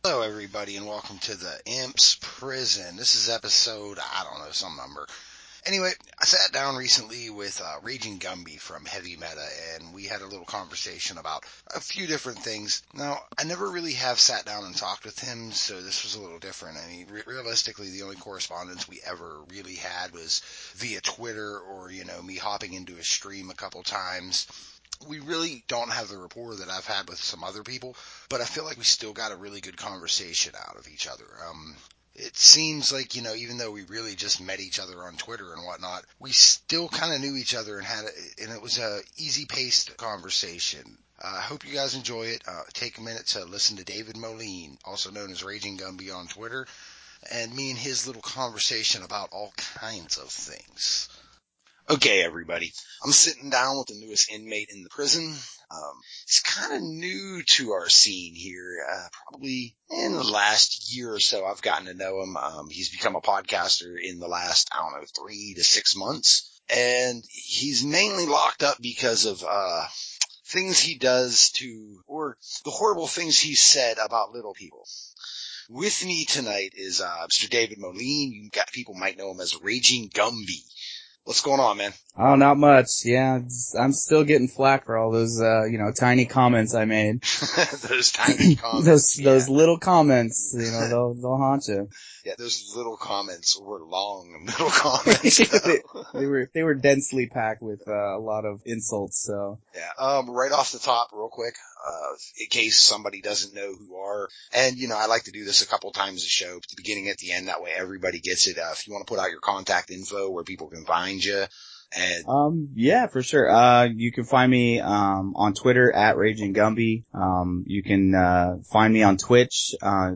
Hello, everybody, and welcome to the Imps Prison. This is episode, I don't know, some number. Anyway, I sat down recently with Raging Gumby from Heavy Meta, and we had a little conversation about a few different things. Now, I never really have sat down and talked with him, so this was a little different. I mean, realistically, the only correspondence we ever really had was via Twitter or, me hopping into his stream a couple times. We really don't have the rapport that I've had with some other people, but I feel like we still got a really good conversation out of each other. It seems like, even though we really just met each other on Twitter and whatnot, we still kind of knew each other and it was a easy paced conversation. I hope you guys enjoy it. Take a minute to listen to David Moline, also known as Raging Gumby on Twitter, and me and his little conversation about all kinds of things. Okay, everybody. I'm sitting down with the newest inmate in the prison. He's kind of new to our scene here. Probably in the last year or so, I've gotten to know him. He's become a podcaster in the last, 3 to 6 months. And he's mainly locked up because of, things he does or the horrible things he said about little people. With me tonight is, Mr. David Moline. People might know him as Raging Gumby. What's going on, man? Oh, not much. Yeah, I'm still getting flack for all those, tiny comments I made. Those tiny comments. Those little comments, they'll haunt you. Yeah, those little comments were long little comments. they were densely packed with a lot of insults. So yeah, right off the top, real quick, in case somebody doesn't know who you are, and I like to do this a couple times a show, at the beginning, at the end. That way, everybody gets it. If you want to put out your contact info where people can find you. And yeah, for sure. You can find me on Twitter at Raging Gumby. You can find me on Twitch,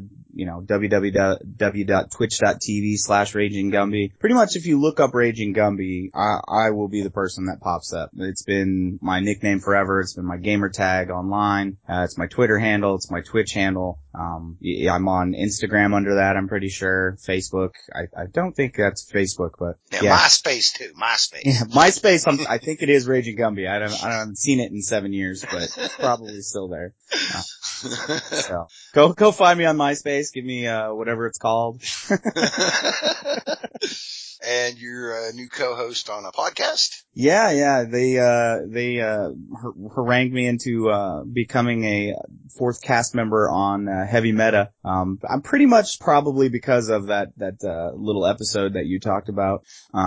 www.twitch.tv/Raging Gumby. Pretty much if you look up Raging Gumby, I will be the person that pops up. It's been my nickname forever. It's been my gamer tag online. It's my Twitter handle. It's my Twitch handle. I'm on Instagram under that, I'm pretty sure. Facebook. I don't think that's Facebook, but yeah. MySpace too. MySpace. Yeah, MySpace. I think it is Raging Gumby. I haven't seen it in 7 years, but it's probably still there. So go find me on MySpace. Give me, whatever it's called. And you're a new co-host on a podcast? Yeah. They harangued me into, becoming a fourth cast member on, Heavy Meta. I'm pretty much probably because of that little episode that you talked about.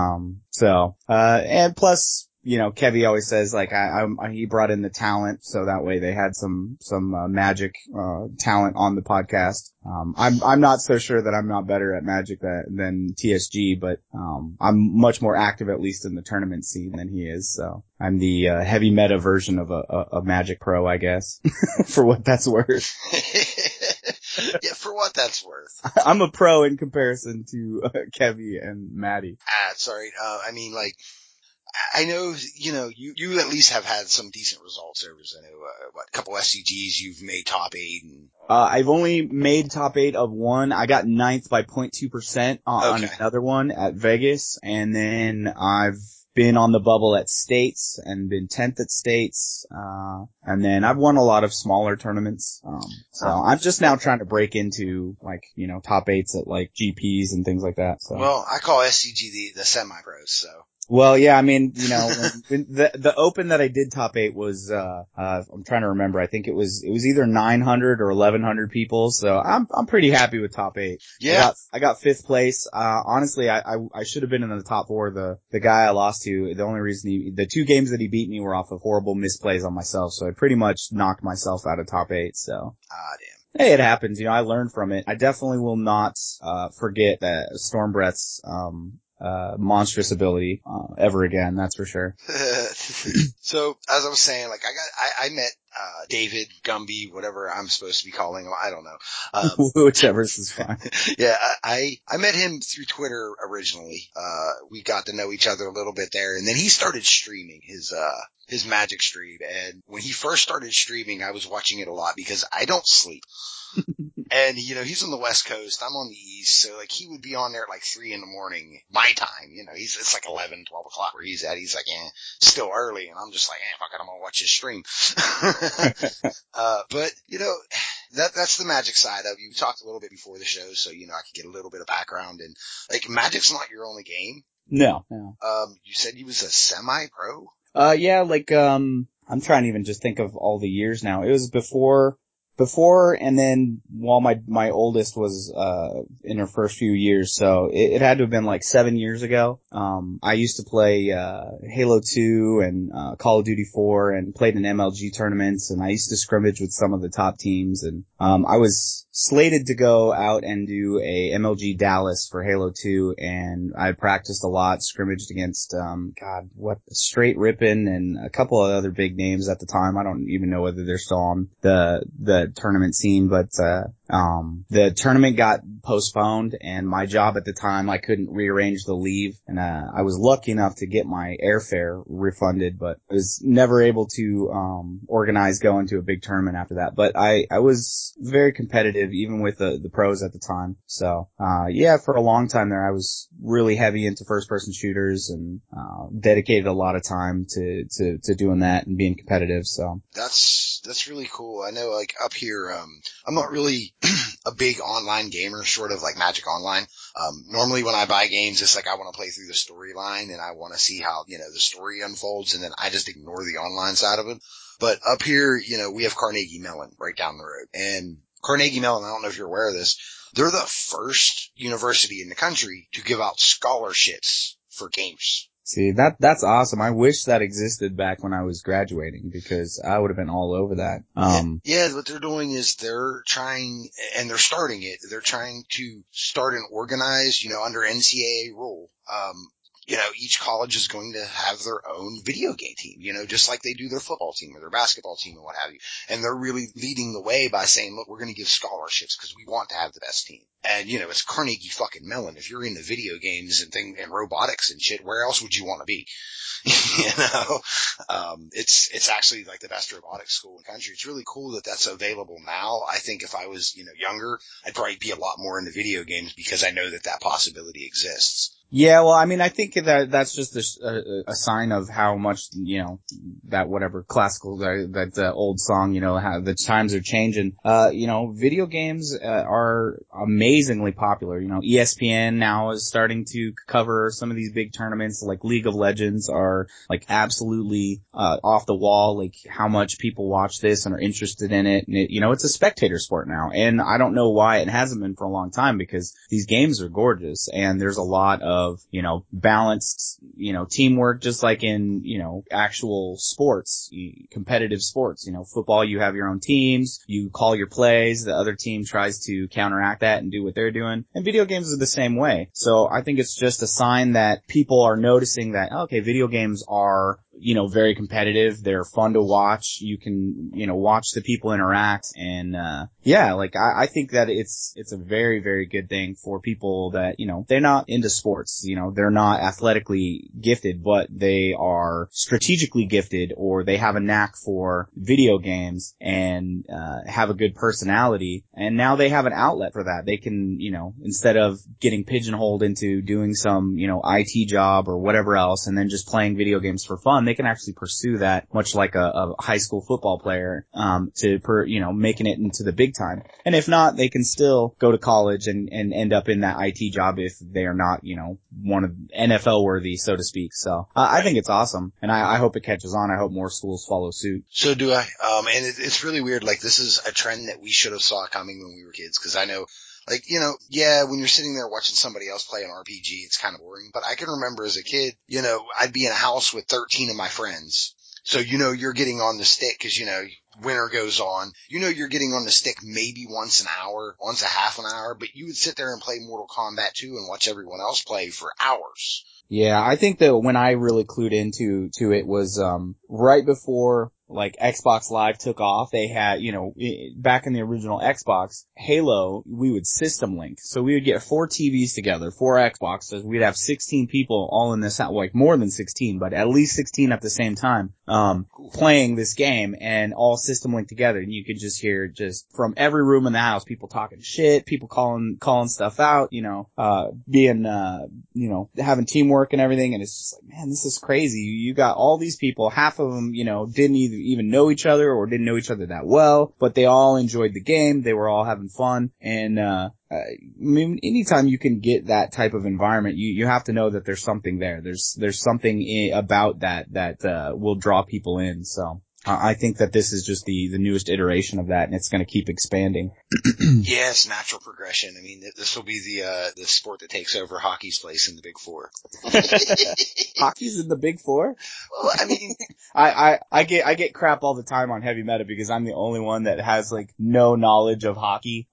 And plus, Kevy always says, like, he brought in the talent, so that way they had some magic, talent on the podcast. I'm not so sure that I'm not better at magic than TSG, but, I'm much more active, at least in the tournament scene, than he is, so. I'm the, Heavy Meta version of a Magic Pro, I guess, for what that's worth. Yeah, for what that's worth. I'm a pro in comparison to, Kevy and Maddie. Sorry. I know, you at least have had some decent results over, I know, a couple SCGs you've made top 8 and... I've only made top 8 of one. I got 9th by 0.2% on another one at Vegas, and then I've been on the bubble at States and been 10th at States, and then I've won a lot of smaller tournaments, so I'm just now trying to break into, like, top 8s at, like, GPs and things like that, so. Well, I call SCG the semi-pros, so. Well, yeah, I mean, when the open that I did top 8 was, I'm trying to remember, I think it was either 900 or 1100 people, so I'm pretty happy with top 8. Yeah. I got 5th place. Honestly, I should have been in the top 4. The guy I lost to, the only reason the 2 games that he beat me were off of horrible misplays on myself, so I pretty much knocked myself out of top 8, so. Damn. Hey, it happens, I learned from it. I definitely will not, forget that Stormbreath's, monstrous ability, ever again, that's for sure. So, as I was saying, like, I met, David Gumby, whatever I'm supposed to be calling him, I don't know. Whichever is fine. Yeah, I met him through Twitter originally. We got to know each other a little bit there, and then he started streaming his Magic stream, and when he first started streaming, I was watching it a lot because I don't sleep. And, he's on the West Coast. I'm on the East. So, like, he would be on there at like 3 a.m, my time. It's like 11, 12 o'clock where he's at. He's like, still early. And I'm just like, fuck it, I'm going to watch his stream. But, that's the Magic side of you. We talked a little bit before the show. So, I could get a little bit of background. And, like, Magic's not your only game. No. You said he was a semi-pro? Yeah, like, I'm trying to even just think of all the years now. It was before, and then while my oldest was, in her first few years, so it had to have been like 7 years ago. I used to play, Halo 2 and, Call of Duty 4 and played in MLG tournaments, and I used to scrimmage with some of the top teams, and, I was slated to go out and do a MLG Dallas for Halo 2, and I practiced a lot, scrimmaged against, Straight Rippin' and a couple of other big names at the time. I don't even know whether they're still on the tournament scene, but the tournament got postponed, and my job at the time, I couldn't rearrange the leave, and I was lucky enough to get my airfare refunded, but I was never able to organize going to a big tournament after that. But I was very competitive, even with the pros at the time. So for a long time there, I was really heavy into first person shooters and dedicated a lot of time to doing that and being competitive. So that's really cool. I know, like, up here, I'm not really a big online gamer, sort of like Magic Online. Normally when I buy games, it's like I want to play through the storyline and I want to see how, the story unfolds, and then I just ignore the online side of it. But up here, we have Carnegie Mellon right down the road. And Carnegie Mellon, I don't know if you're aware of this, they're the first university in the country to give out scholarships for gamers. See, that's awesome. I wish that existed back when I was graduating, because I would have been all over that. Yeah, what they're doing is they're trying, and they're starting it, they're trying to start an organized, under NCAA rule. Each college is going to have their own video game team, just like they do their football team or their basketball team and what have you. And they're really leading the way by saying, look, we're going to give scholarships because we want to have the best team. And, it's Carnegie fucking Mellon. If you're into video games and robotics and shit, where else would you want to be? It's actually like the best robotics school in the country. It's really cool that that's available now. I think if I was, younger, I'd probably be a lot more into video games because I know that possibility exists. Yeah, well, I mean, I think that's just a sign of how much, that whatever classical, that old song, how the times are changing. Video games, are amazingly popular. ESPN now is starting to cover some of these big tournaments, like League of Legends are like absolutely, off the wall, like how much people watch this and are interested in it. And it's a spectator sport now. And I don't know why it hasn't been for a long time, because these games are gorgeous and there's a lot of, balanced, teamwork, just like in, actual sports, competitive sports. Football, you have your own teams, you call your plays, the other team tries to counteract that and do what they're doing. And video games are the same way. So I think it's just a sign that people are noticing that, okay, video games are, very competitive. They're fun to watch. You can, watch the people interact. And, I think that it's a very, very good thing for people that, they're not into sports. They're not athletically gifted, but they are strategically gifted, or they have a knack for video games and, have a good personality. And now they have an outlet for that. They can, instead of getting pigeonholed into doing some, IT job or whatever else, and then just playing video games for fun, they can actually pursue that much like a high school football player, making it into the big time. And if not, they can still go to college and end up in that IT job if they are not, one of NFL worthy, so to speak. So I think it's awesome, and I hope it catches on. I hope more schools follow suit. So do I. And it's really weird. Like, this is a trend that we should have saw coming when we were kids, because I know, like, when you're sitting there watching somebody else play an RPG, it's kind of boring. But I can remember as a kid, I'd be in a house with 13 of my friends. So, you're getting on the stick because, winter goes on. You're getting on the stick maybe once a half an hour, but you would sit there and play Mortal Kombat 2 and watch everyone else play for hours. Yeah, I think that when I really clued into it was right before like Xbox Live took off, they had, you know, back in the original Xbox, Halo, we would system link. So we would get 4 TVs together, 4 Xboxes. We'd have 16 people all in this, like more than 16, but at least 16 at the same time, playing this game and all system linked together. And you could just hear just from every room in the house, people talking shit, people calling stuff out, you know, being, you know, having teamwork and everything. And it's just like, man, this is crazy. You got all these people, half of them, you know, didn't even know each other or didn't know each other that well, but they all enjoyed the game. They were all having fun. And, I mean, anytime you can get that type of environment, you have to know that there's something there. There's something about that will draw people in. So I think that this is just the newest iteration of that, and it's going to keep expanding. Yeah, it's natural progression. I mean, this will be the sport that takes over hockey's place in the Big Four. Hockey's in the Big Four? Well, I mean, I get crap all the time on Heavy Meta because I'm the only one that has like no knowledge of hockey.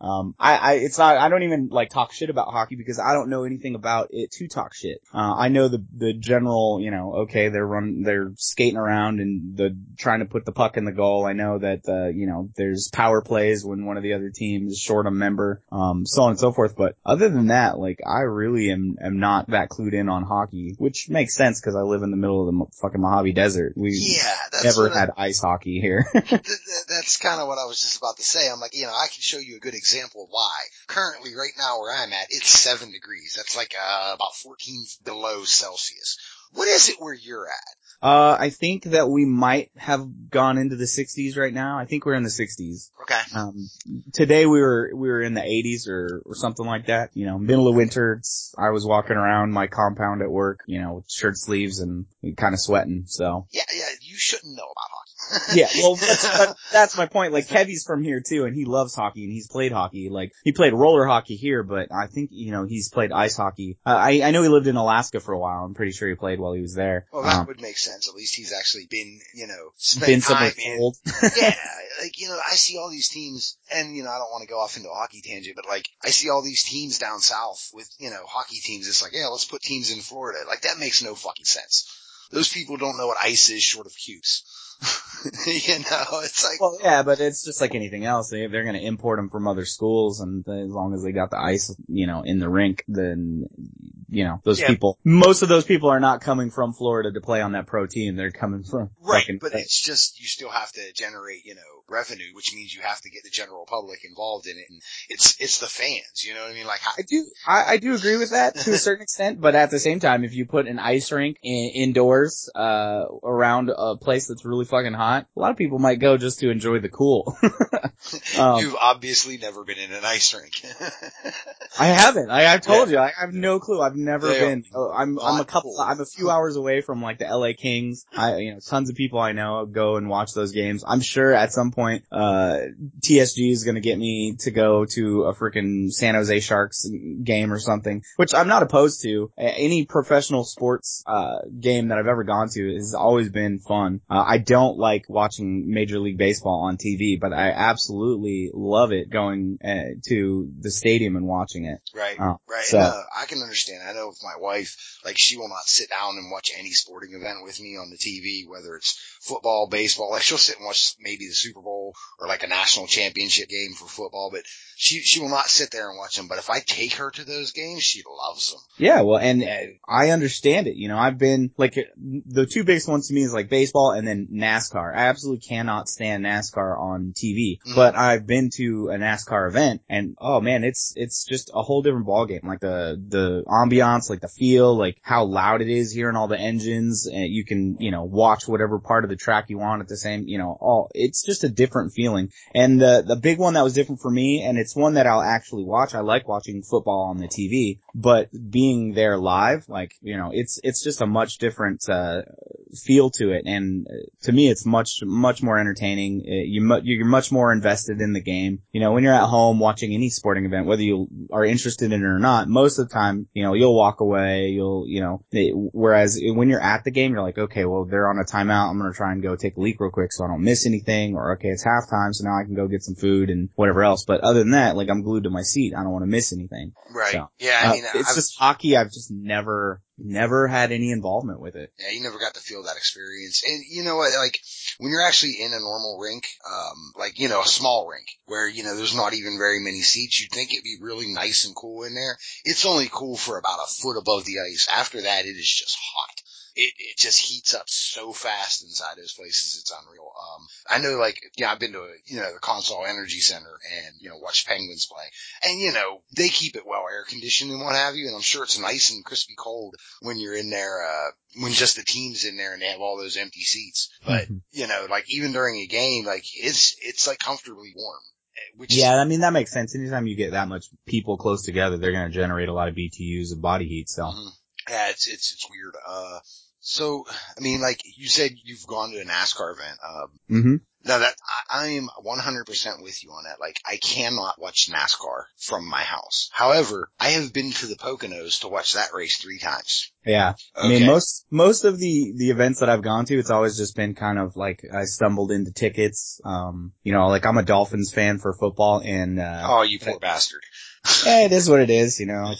I don't even like talk shit about hockey because I don't know anything about it to talk shit. I know the general, you know, okay, they're skating around and trying to put the puck in the goal. I know that, you know, there's power plays when one of the other teams is short a member, so on and so forth. But other than that, like, I really am not that clued in on hockey, which makes sense because I live in the middle of the fucking Mojave Desert. We never had ice hockey here. That's kind of what I was just about to say. I'm like, you know, I can show you a good example of why. Currently, right now where I'm at, it's 7 degrees. That's like, about 14 below Celsius. What is it where you're at? I think that we might have gone into the 60s right now. I think we're in the 60s. Okay. Today we were in the 80s or something like that. You know, middle of winter. I was walking around my compound at work, you know, with shirt sleeves and kind of sweating, so. Yeah, you shouldn't know about hockey. Yeah, well, that's my point. Like, Kevy's from here too, and he loves hockey, and he's played hockey. Like, he played roller hockey here, but I think, you know, he's played ice hockey. I know he lived in Alaska for a while. I'm pretty sure he played while he was there. Well, that would make sense. At least he's actually been, you know, spent time in. Yeah, like, you know, I see all these teams, and, you know, I don't want to go off into a hockey tangent, but like, I see all these teams down south with, you know, hockey teams. It's like, yeah, let's put teams in Florida. Like, that makes no fucking sense. Those people don't know what ice is short of cubes. You know, it's like. Well, yeah, but it's just like anything else. They're going to import them from other schools, and as long as they got the ice, you know, in the rink, then, you know, people, most of those people are not coming from Florida to play on that pro team. They're coming from. Right, but it's just, you still have to generate, you know, revenue, which means you have to get the general public involved in it, and it's the fans, you know what I mean? Like, I do agree with that to a certain extent, but at the same time, if you put an ice rink indoors, around a place that's really fucking hot, a lot of people might go just to enjoy the cool. You've obviously never been in an ice rink. I haven't. I've told you. I have no clue. I've never been. I'm a few hours away from like the LA Kings. You know, tons of people I know go and watch those games. I'm sure at some point, TSG is gonna get me to go to a freaking San Jose Sharks game or something, which I'm not opposed to. Any professional sports, game that I've ever gone to has always been fun. I don't like watching Major League Baseball on TV, but I absolutely love it going to the stadium and watching it. Right, right. So. And, I can understand. I know with my wife, like, she will not sit down and watch any sporting event with me on the TV, whether it's football, baseball. Like, she'll sit and watch maybe the Super Bowl or like a national championship game for football, but she will not sit there and watch them. But if I take her to those games, she loves them. Yeah, well, and I understand it. You know, I've been, like, the two biggest ones to me is like baseball and then NASCAR. I absolutely cannot stand NASCAR on TV, but I've been to a NASCAR event, and oh man, it's just a whole different ballgame. Like the ambiance, like the feel, like how loud it is, hearing all the engines, and you can, you know, watch whatever part of the track you want at the same, you know, it's just a different feeling. And the big one that was different for me, and it's one that I'll actually watch. I like watching football on the TV, but being there live, like, you know, it's just a much different feel to it, and to me it's much more entertaining. You're much more invested in the game. You know, when you're at home watching any sporting event, whether you are interested in it or not, most of the time, you know, you'll walk away, whereas when you're at the game, you're like, okay, well, they're on a timeout, I'm gonna try and go take a leak real quick so I don't miss anything, or okay, it's halftime, so now I can go get some food and whatever else. But other than that, like, I'm glued to my seat. I don't want to miss anything. Right. So, yeah, I mean, it's just hockey. I've just never had any involvement with it. Yeah, you never got to feel that experience. And you know what, like, when you're actually in a normal rink, like, you know, a small rink where, you know, there's not even very many seats, you'd think it'd be really nice and cool in there. It's only cool for about a foot above the ice. After that, it is just hot. It just heats up so fast inside those places. It's unreal. I know, like, yeah, I've been to, you know, the Consol Energy Center and, you know, watched Penguins play. And, you know, they keep it well air conditioned and what have you. And I'm sure it's nice and crispy cold when you're in there, when just the team's in there and they have all those empty seats. But, you know, like, even during a game, like, it's like comfortably warm. Yeah, I mean, that makes sense. Anytime you get that much people close together, they're going to generate a lot of BTUs of body heat, so. Mm-hmm. Yeah, it's weird. So, I mean, like you said, you've gone to a NASCAR event. Now that I am 100% with you on that. Like, I cannot watch NASCAR from my house. However, I have been to the Poconos to watch that race 3 times. Yeah. Okay. I mean, most of the events that I've gone to, it's always just been kind of like I stumbled into tickets. You know, like I'm a Dolphins fan for football and, oh, you poor bastard. Yeah, it is what it is, you know.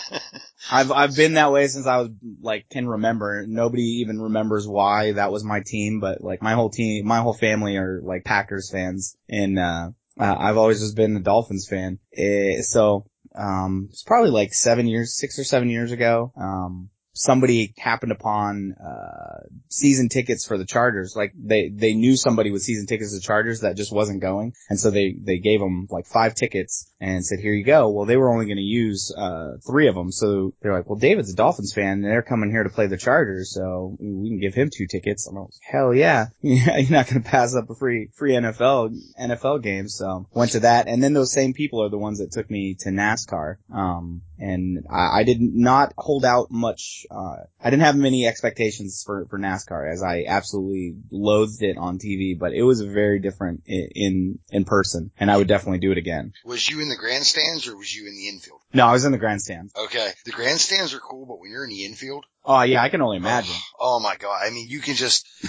I've been that way since I was like can remember. Nobody even remembers why that was my team, but like my whole family are like Packers fans, and I've always just been a Dolphins fan. So it's probably like 6 or 7 years ago. Somebody happened upon season tickets for the Chargers. Like they knew somebody with season tickets to the Chargers that just wasn't going, and so they gave them like 5 tickets and said, "Here you go." Well, they were only going to use 3 of them, so they're like, "Well, David's a Dolphins fan, and they're coming here to play the Chargers, so we can give him 2 tickets." I'm like, "Hell yeah, you're not going to pass up a free NFL game." So went to that, and then those same people are the ones that took me to NASCAR. And I did not hold out much. I didn't have many expectations for NASCAR, as I absolutely loathed it on TV, but it was very different in person, and I would definitely do it again. Was you in the grandstands or was you in the infield? No, I was in the grandstands. Okay. The grandstands are cool, but when you're in the infield, oh yeah, I can only imagine. Oh my God. I mean, you can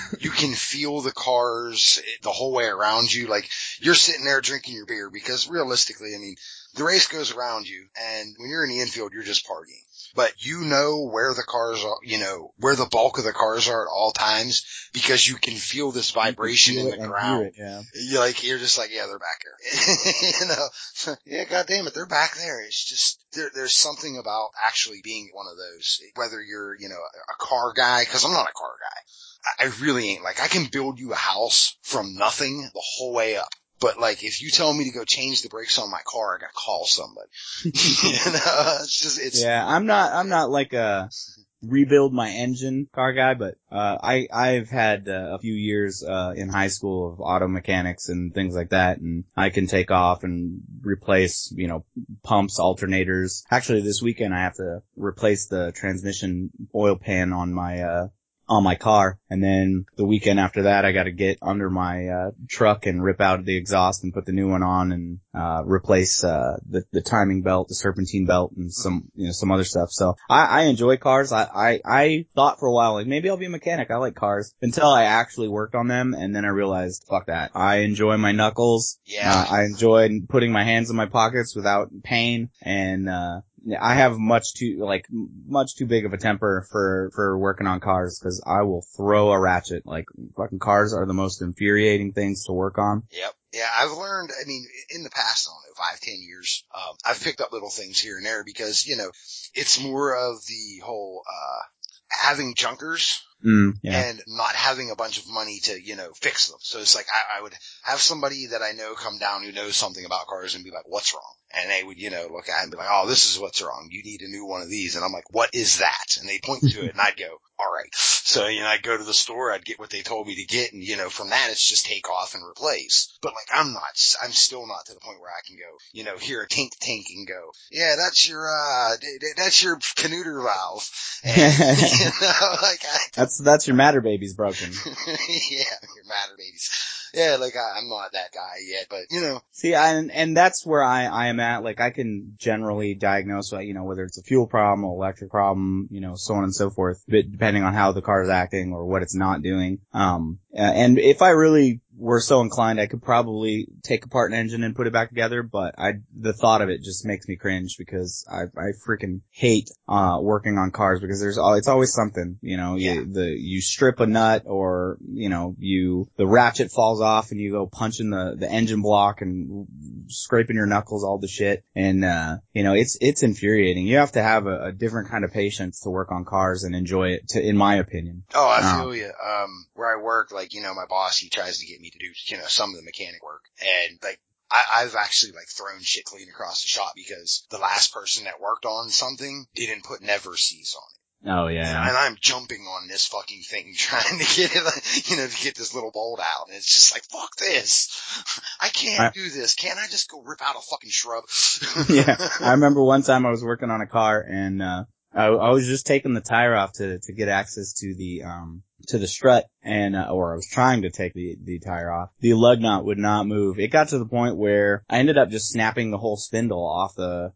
feel the cars the whole way around you. Like, you're sitting there drinking your beer because realistically, I mean, the race goes around you, and when you're in the infield, you're just partying. But you know where the cars are, you know, where the bulk of the cars are at all times because you can feel this vibration in the ground. Yeah. You're just like, yeah, they're back there. You know, yeah, goddamn it, they're back there. It's just, there's something about actually being one of those, whether you're, you know, a car guy, cause I'm not a car guy. I really ain't. Like, I can build you a house from nothing the whole way up. But like, if you tell me to go change the brakes on my car, I gotta call somebody. You know, yeah, I'm not like a rebuild my engine car guy, but, I've had a few years, in high school of auto mechanics and things like that, and I can take off and replace, you know, pumps, alternators. Actually, this weekend I have to replace the transmission oil pan on my car, and then the weekend after that I gotta get under my truck and rip out the exhaust and put the new one on and replace the timing belt, the serpentine belt, and some other stuff. So I enjoy cars. I thought for a while, like, maybe I'll be a mechanic. I like cars, until I actually worked on them, and then I realized, fuck that. I enjoy my knuckles. Yeah. I enjoy putting my hands in my pockets without pain, and I have much too big of a temper for working on cars, because I will throw a ratchet. Like, fucking cars are the most infuriating things to work on. Yep. Yeah, I've learned, I mean, in the past, I don't know, 5-10 years, I've picked up little things here and there because, you know, it's more of the whole, having junkers. Yeah. And not having a bunch of money to, you know, fix them. So it's like, I would have somebody that I know come down who knows something about cars and be like, what's wrong? And they would, you know, look at it and be like, oh, this is what's wrong. You need a new one of these. And I'm like, what is that? And they point to it and I'd go, all right. So, you know, I'd go to the store, I'd get what they told me to get. And, you know, from that, it's just take off and replace. But like, I'm still not to the point where I can go, you know, hear a tink and go, yeah, that's your Canuter valve. And, you know, like, that's your matter baby's broken. Yeah, your matter babies. Yeah, like, I'm not that guy yet, but, you know. See, and that's where I am at. Like, I can generally diagnose, you know, whether it's a fuel problem, or electric problem, you know, so on and so forth, depending on how the car is acting or what it's not doing. And if I really were so inclined, I could probably take apart an engine and put it back together, but the thought of it just makes me cringe because I freaking hate, working on cars because it's always something, you strip a nut or, the ratchet falls off and you go punching the engine block and scraping your knuckles, all the shit. And, it's infuriating. You have to have a different kind of patience to work on cars and enjoy it, in my opinion. Oh, I feel you. Where I work, like, my boss, he tries to get me to do, some of the mechanic work. And, like, I've actually, like, thrown shit clean across the shop because the last person that worked on something didn't put never C's on it. Oh, yeah. And I'm jumping on this fucking thing trying to get it, to get this little bolt out. And it's just like, fuck this. I can't do this. Can't I just go rip out a fucking shrub? Yeah. I remember one time I was working on a car and, I was just taking the tire off to get access to the strut and, or I was trying to take the tire off. The lug nut would not move. It got to the point where I ended up just snapping the whole spindle off the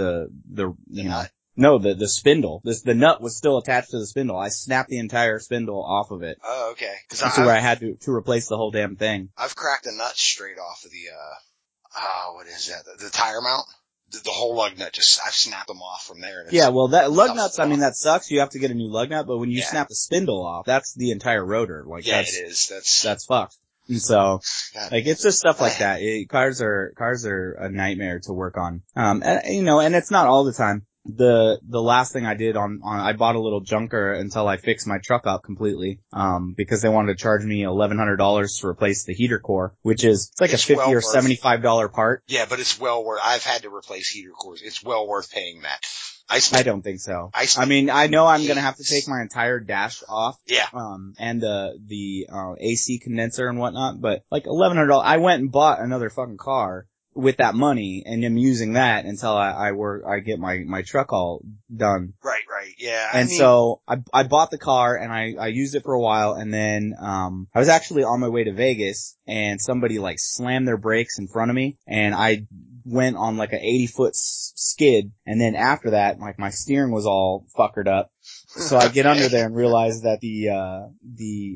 nut. No, the spindle. The nut was still attached to the spindle. I snapped the entire spindle off of it. Oh, okay. Where I had to replace the whole damn thing. I've cracked a nut straight off of the, what is that? The tire mount? The whole lug nut, I've snapped them off from there. Yeah, well, that lug nuts, I mean, that sucks. You have to get a new lug nut, but when you snap the spindle off, that's the entire rotor. Like, yeah, it is. That's fucked. And so, like, it's just stuff like that. Cars are a nightmare to work on. And it's not all the time. The last thing I did I bought a little junker until I fixed my truck up completely, because they wanted to charge me $1,100 to replace the heater core, which is, it's like a $50 or $75 part. Yeah, but it's well worth, I've had to replace heater cores. It's well worth paying that. I don't think so. I mean, I know I'm gonna have to take my entire dash off. Yeah. And the AC condenser and whatnot, but like $1,100, I went and bought another fucking car with that money, and I'm using that until I get my truck all done. Right, yeah. And so I bought the car and I used it for a while, and then, I was actually on my way to Vegas and somebody like slammed their brakes in front of me and I went on like an 80-foot skid, and then after that, like my steering was all fuckered up. So I get under there and realize that the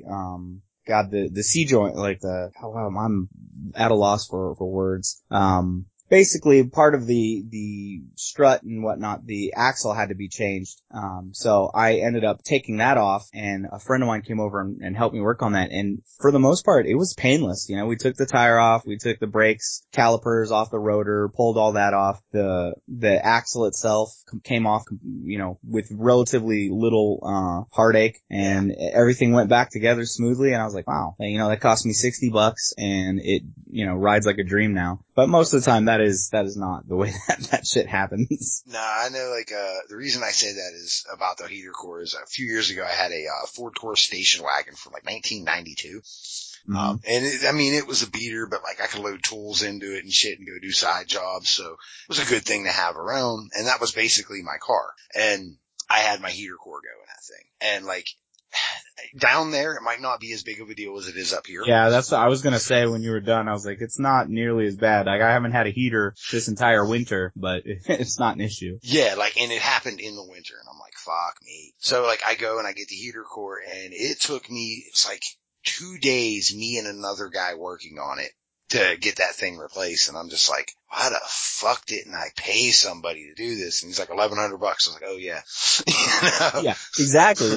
C joint, like I'm at a loss for words. Basically part of the strut and whatnot, the axle had to be changed. So I ended up taking that off, and a friend of mine came over and helped me work on that. And for the most part, it was painless. We took the tire off, we took the brakes, calipers off the rotor, pulled all that off. The axle itself came off, with relatively little, heartache, and everything went back together smoothly. And I was like, wow, that cost me $60 and it, rides like a dream now. But most of the time that is not the way that shit happens. Nah, I know, the reason I say that is about the heater core is a few years ago I had a, Ford Taurus station wagon from 1992. Mm-hmm. And it was a beater, but I could load tools into it and shit and go do side jobs. So it was a good thing to have around. And that was basically my car. And I had my heater core go in that thing. And down there, it might not be as big of a deal as it is up here. Yeah, that's what I was gonna say when you were done. I was like, it's not nearly as bad. Like, I haven't had a heater this entire winter, but it's not an issue. Yeah, and it happened in the winter, and I'm like, fuck me. So, I go and I get the heater core, and it took me, it's 2 days, me and another guy working on it to get that thing replaced. And I'm just like, why the fuck didn't I pay somebody to do this? And he's like, $1,100. I was like, oh yeah. Yeah, exactly.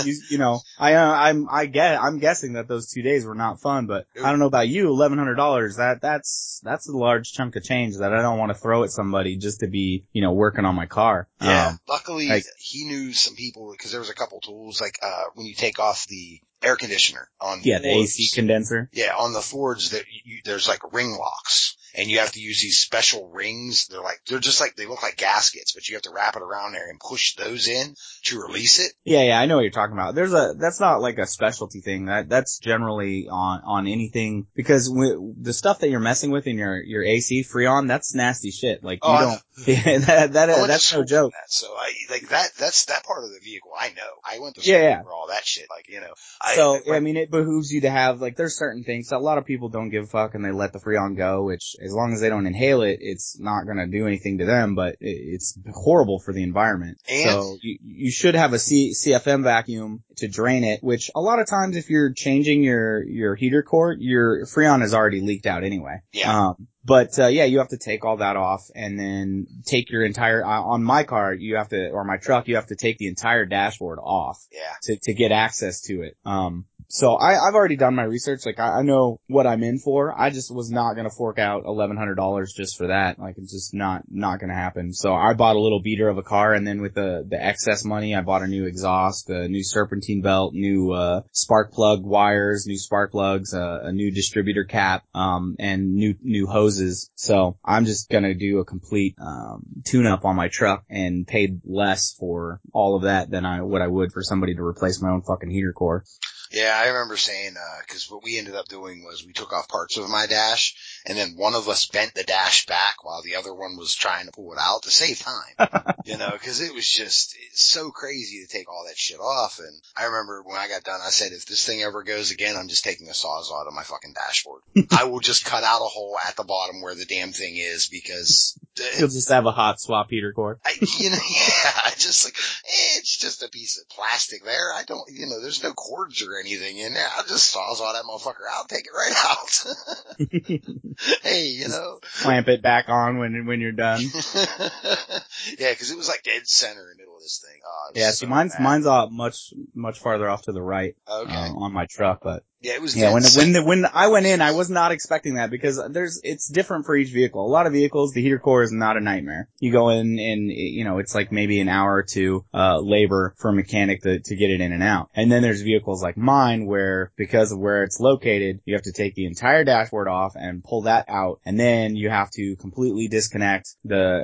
I'm guessing that those 2 days were not fun, but I don't know about you, $1,100, that's a large chunk of change that I don't want to throw at somebody just to be, working on my car. Yeah. Luckily, he knew some people, because there was a couple tools, when you take off the air conditioner on the AC condenser. Yeah, on the Fords there's ring locks. And you have to use these special rings. They're just they look like gaskets, but you have to wrap it around there and push those in to release it. Yeah, I know what you're talking about. That's not a specialty thing. That's generally on anything, because the stuff that you're messing with in your AC Freon, that's nasty shit. That's no joke. So that's that part of the vehicle. I know. I went to school for all that shit. It behooves you to have, there's certain things. A lot of people don't give a fuck and they let the Freon go, which as long as they don't inhale it, it's not going to do anything to them, but it's horrible for the environment. And so you should have a CFM vacuum to drain it, which a lot of times if you're changing your heater core, your Freon is already leaked out anyway. Yeah. But you have to take all that off and then take your entire, on my car, or my truck, you have to take the entire dashboard off. Yeah. To get access to it. So I've already done my research. Like I know what I'm in for. I just was not going to fork out $1,100 just for that. Like it's just not going to happen. So I bought a little beater of a car, and then with the excess money, I bought a new exhaust, a new serpentine belt, new spark plug wires, new spark plugs, a new distributor cap, and new hoses. So I'm just going to do a complete tune up on my truck and paid less for all of that than what I would for somebody to replace my own fucking heater core. Yeah, I remember saying, cause what we ended up doing was we took off parts of my dash, and then one of us bent the dash back while the other one was trying to pull it out to save time. Cause it was just so crazy to take all that shit off. And I remember when I got done, I said, if this thing ever goes again, I'm just taking a Sawzall of my fucking dashboard. I will just cut out a hole at the bottom where the damn thing is, because you'll just have a hot swap heater core. It's just a piece of plastic there. I don't, there's no cords or anything in there. I'll just Sawzall that motherfucker out, take it right out. Hey, clamp it back on when you're done. Yeah, cause it was like dead center in the middle of this thing. Oh, yeah, see, mine's much farther off to the right. Okay. On my truck, but. Yeah, it was. Yeah, when I went in, I was not expecting that because it's different for each vehicle. A lot of vehicles, the heater core is not a nightmare. You go in and, it's like maybe an hour or two, labor for a mechanic to get it in and out. And then there's vehicles like mine where, because of where it's located, you have to take the entire dashboard off and pull that out. And then you have to completely disconnect the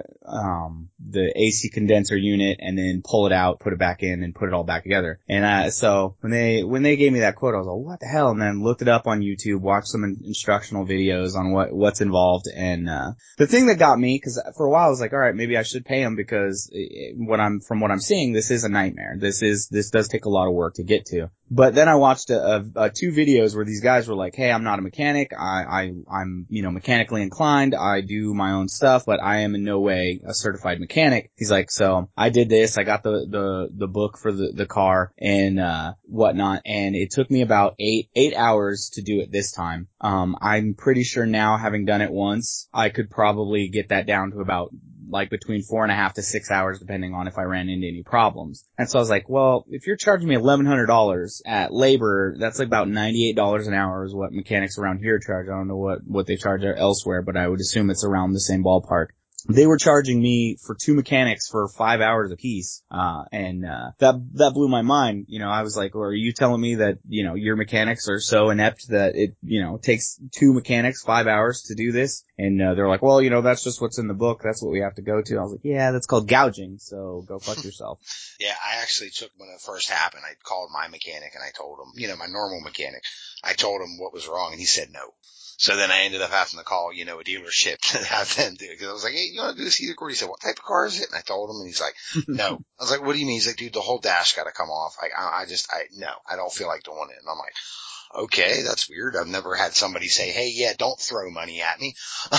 AC condenser unit and then pull it out, put it back in and put it all back together. And, so when they gave me that quote, I was like, what the hell? And then looked it up on YouTube, watched some instructional videos on what's involved. And, the thing that got me, cause for a while I was like, all right, maybe I should pay him because from what I'm seeing, this is a nightmare. This does take a lot of work to get to. But then I watched two videos where these guys were like, hey, I'm not a mechanic. I'm, mechanically inclined. I do my own stuff, but I am in no way a certified mechanic. He's like, so I did this. I got the book for the car and, whatnot. And it took me about eight hours to do it this time. I'm pretty sure now, having done it once, I could probably get that down to about like between 4.5 to 6 hours, depending on if I ran into any problems. And so I was like, well, if you're charging me $1,100 at labor, that's like about $98 an hour is what mechanics around here charge. I don't know what they charge elsewhere, but I would assume it's around the same ballpark. They were charging me for 2 mechanics for 5 hours apiece. That blew my mind. I was like, well, are you telling me that, your mechanics are so inept that it, takes 2 mechanics 5 hours to do this? And, they're like, well, that's just what's in the book. That's what we have to go to. I was like, yeah, that's called gouging. So go fuck yourself. Yeah, I actually took, when it first happened, I called my mechanic and I told him, my normal mechanic, I told him what was wrong and he said no. So then I ended up having to call, a dealership to have them do it. Cause I was like, hey, you want to do this heater core? He said, what type of car is it? And I told him and he's like, no. I was like, what do you mean? He's like, dude, the whole dash got to come off. Like, no, I don't feel like doing it. And I'm like, okay, that's weird. I've never had somebody say, hey, yeah, don't throw money at me.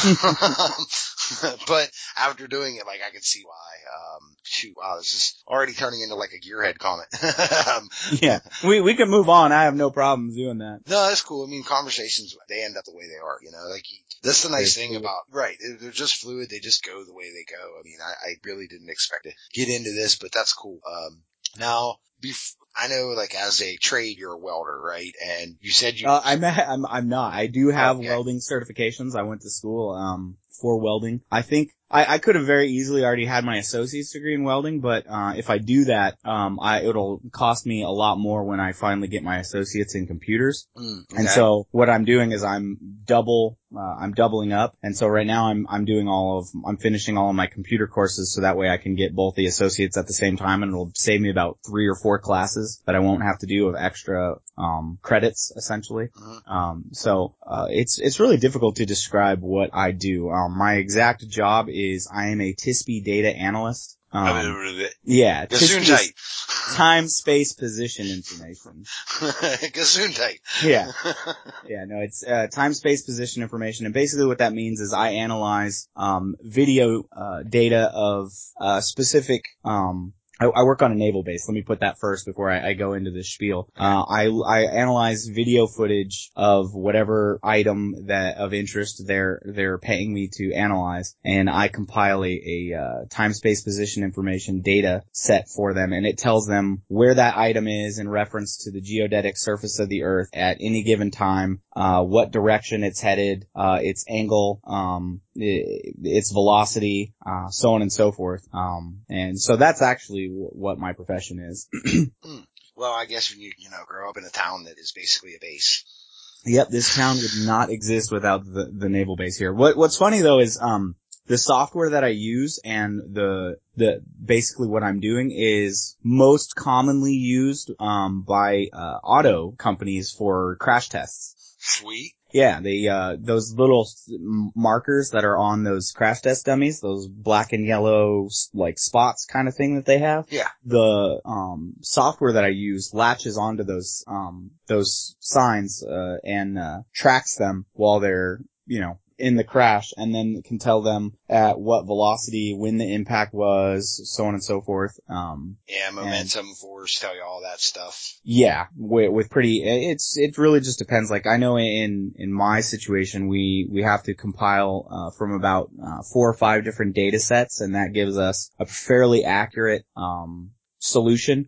But after doing it, like, I could see why. Wow, this is already turning into like a gearhead comment. Yeah, we can move on. I have no problems doing that. No, that's cool. I mean, conversations, they end up the way they are, like, that's the nice thing about, right, they're just fluid. They just go the way they go. I mean, I really didn't expect to get into this, but that's cool. Now, I know, like, as a trade, you're a welder, right? And you said I'm not. I do have welding certifications. I went to school, for welding. I think I could have very easily already had my associate's degree in welding, but, if I do that, it'll cost me a lot more when I finally get my associate's in computers. Okay. And so what I'm doing is I'm doubling up. And so right now I'm finishing all of my computer courses so that way I can get both the associates at the same time, and it'll save me about 3 or 4 classes that I won't have to do of extra, credits essentially. So it's really difficult to describe what I do. My exact job is I am a TISPE data analyst. Yeah. Gesundheit. time, space, position information. Gesundheit. Yeah. Yeah, no, it's time, space, position information, and basically what that means is I analyze video data of specific I work on a naval base. Let me put that first before I go into this spiel. I analyze video footage of whatever item that of interest they're paying me to analyze, and I compile a time, space, position information data set for them, and it tells them where that item is in reference to the geodetic surface of the Earth at any given time, what direction it's headed, its angle, its velocity, so on and so forth. And so that's actually what my profession is. Well, I guess when you grow up in a town that is basically a base. Yep, this town would not exist without the naval base here. What's funny though is, the software that I use and basically what I'm doing is most commonly used, by, auto companies for crash tests. Sweet. Yeah, those little markers that are on those crash test dummies, those black and yellow, like, spots kind of thing that they have. Yeah. The, software that I use latches onto those signs, and tracks them while they're, in the crash, and then can tell them at what velocity, when the impact was, so on and so forth. Yeah, momentum, force, tell you all that stuff. Yeah, with pretty, it really just depends. Like, I know in my situation, we have to compile, from about, 4 or 5 different data sets, and that gives us a fairly accurate, solution.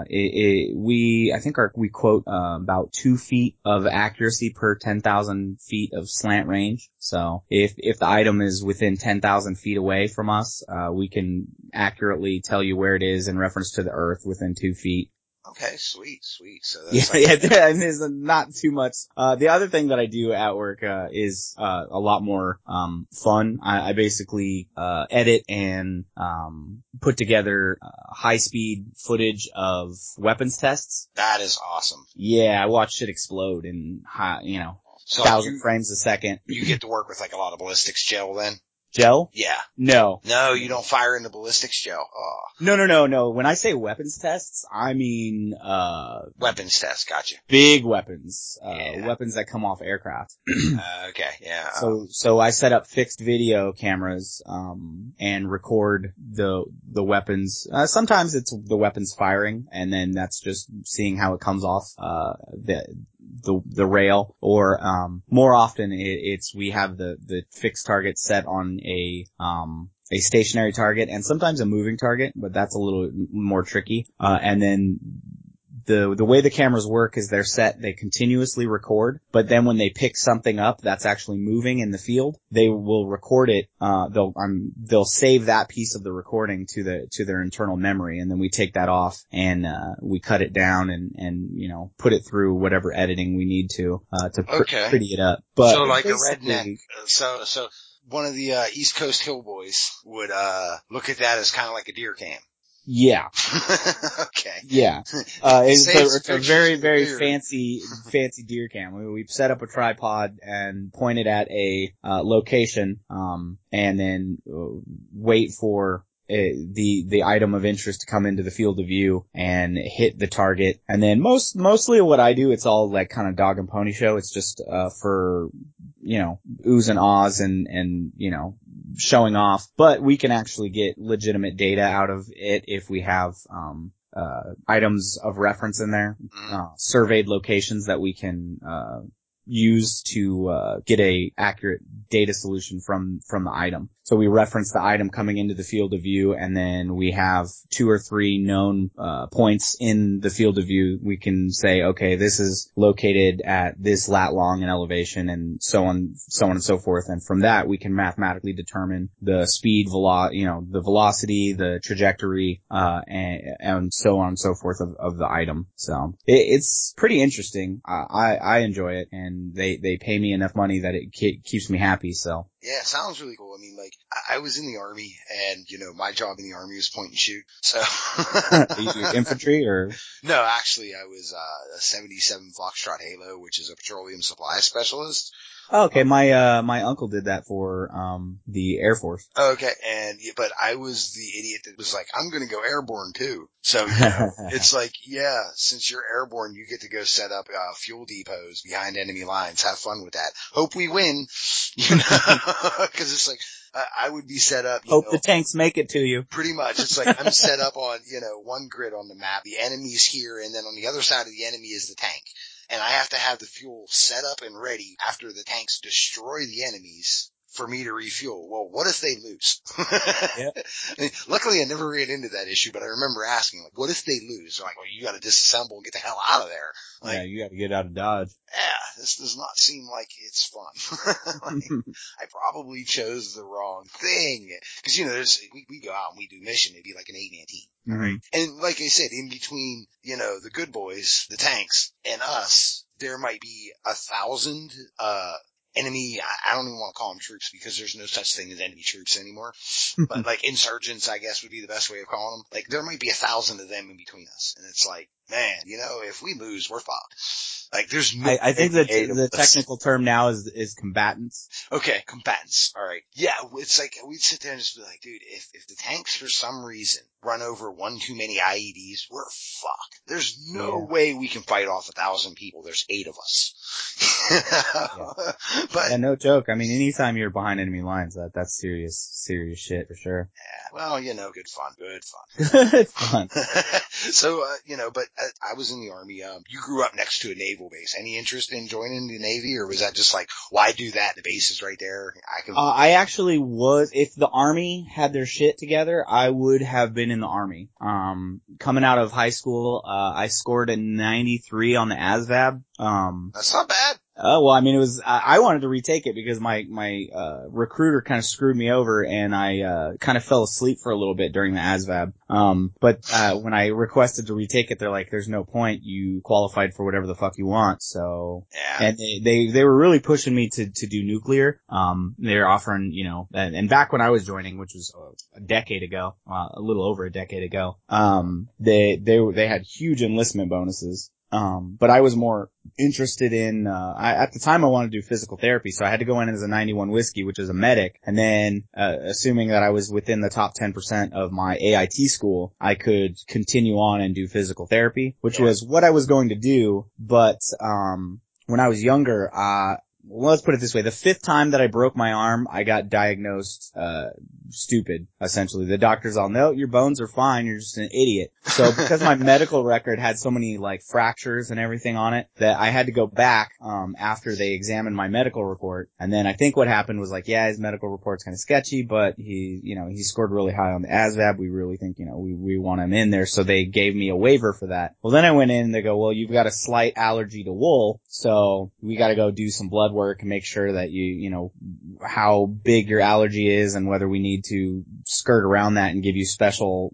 I think we quote, about 2 feet of accuracy per 10,000 feet of slant range. So if the item is within 10,000 feet away from us, we can accurately tell you where it is in reference to the Earth within 2 feet. Okay, sweet. So that's Yeah, there's not too much. The other thing that I do at work, is, a lot more, fun. I basically, edit and, put together, high-speed footage of weapons tests. That is awesome. Yeah, I watch shit explode in So 1,000 frames a second. You get to work with like a lot of ballistics gel then? Gel? Yeah. No. No, you don't fire in the ballistics gel. Oh. No. When I say weapons tests, I mean, weapons tests, gotcha. Big weapons. Yeah. Weapons that come off aircraft. Okay, yeah. So I set up fixed video cameras, and record the weapons. Sometimes it's the weapons firing, and then that's just seeing how it comes off, the rail, or, more often we have the fixed target set on a stationary target, and sometimes a moving target, but that's a little more tricky. And then the way the cameras work is they continuously record, but then when they pick something up that's actually moving in the field, they will record it, they'll save that piece of the recording to their internal memory, and then we take that off and, we cut it down and put it through whatever editing we need to pretty it up. But so like a redneck, so one of the, East Coast Hillboys would, look at that as kind of like a deer cam. Yeah. Okay. Yeah. It's a very, very fancy deer cam. We've set up a tripod and point it at a, location, and then wait for the item of interest to come into the field of view and hit the target. And then mostly what I do, it's all like kind of dog and pony show. It's just, for, oohs and ahs and, showing off, but we can actually get legitimate data out of it if we have, items of reference in there, surveyed locations that we can, use to, get a accurate data solution from the item. So we reference the item coming into the field of view, and then we have 2 or 3 known points in the field of view. We can say, okay, this is located at this lat long in elevation, and so on and so forth. And from that, we can mathematically determine the speed, the velocity, the trajectory, and so on and so forth of the item. So it's pretty interesting. I enjoy it, and they pay me enough money that it keeps me happy. So. Yeah, it sounds really cool. I mean, like, I was in the Army, and, my job in the Army was point and shoot. So. Are you infantry or? No, actually, I was a 77 Foxtrot Halo, which is a petroleum supply specialist. Oh, okay, my uncle did that for, the Air Force. Okay, but I was the idiot that was like, I'm gonna go airborne too. So, it's like, yeah, since you're airborne, you get to go set up, fuel depots behind enemy lines. Have fun with that. Hope we win, cause it's like, I would be set up, Hope the tanks make it to you. Pretty much. It's like I'm set up on, one grid on the map. The enemy's here, and then on the other side of the enemy is the tank. And I have to have the fuel set up and ready after the tanks destroy the enemies for me to refuel. Well, what if they lose? Yep. Luckily, I never ran into that issue, but I remember asking, like, what if they lose? They're like, well, you got to disassemble and get the hell out of there. Like, yeah, you got to get out of Dodge. Yeah, this does not seem like it's fun. I probably chose the wrong thing. Cause, we go out and we do mission. It'd be like an 8-man team. Mm-hmm. Right? And like I said, in between, the good boys, the tanks, and us, there might be 1,000, enemy, I don't even want to call them troops because there's no such thing as enemy troops anymore. But like insurgents, I guess would be the best way of calling them. Like there might be 1,000 of them in between us. And it's like, man, if we lose, we're fucked. Like there's no I think that the technical term now is combatants. Okay, combatants. All right. Yeah, it's like we'd sit there and just be like, dude, if the tanks for some reason run over one too many IEDs, we're fucked. There's no way we can fight off 1,000 people. There's 8 of us. But no joke. I mean, anytime you're behind enemy lines, that's serious shit for sure. Yeah, well, good fun. Good fun. So, but I was in the Army. You grew up next to a naval base. Any interest in joining the Navy, or was that just like, why do that? The base is right there. I actually was, if the Army had their shit together, I would have been in the Army. Coming out of high school, I scored a 93 on the ASVAB. That's not bad. Well, I mean, it was, I wanted to retake it because my recruiter kind of screwed me over and I, kind of fell asleep for a little bit during the ASVAB. But when I requested to retake it, they're like, there's no point. You qualified for whatever the fuck you want. So, yeah. And they were really pushing me to do nuclear. They're offering, and back when I was joining, which was a decade ago, a little over a decade ago, they had huge enlistment bonuses. But I was more interested in, at the time I wanted to do physical therapy, so I had to go in as a 91 whiskey, which is a medic, and then, assuming that I was within the top 10% of my AIT school, I could continue on and do physical therapy, which was what I was going to do, but, when I was younger, well, let's put it this way. The 5th time that I broke my arm, I got diagnosed, stupid, essentially. The doctors all, no, your bones are fine, you're just an idiot. So because my medical record had so many, fractures and everything on it, that I had to go back, after they examined my medical report. And then I think what happened was his medical report's kind of sketchy, but he scored really high on the ASVAB. We really think, we want him in there. So they gave me a waiver for that. Well, then I went in and they go, well, you've got a slight allergy to wool, so we gotta go do some blood work and make sure that how big your allergy is and whether we need to skirt around that and give you special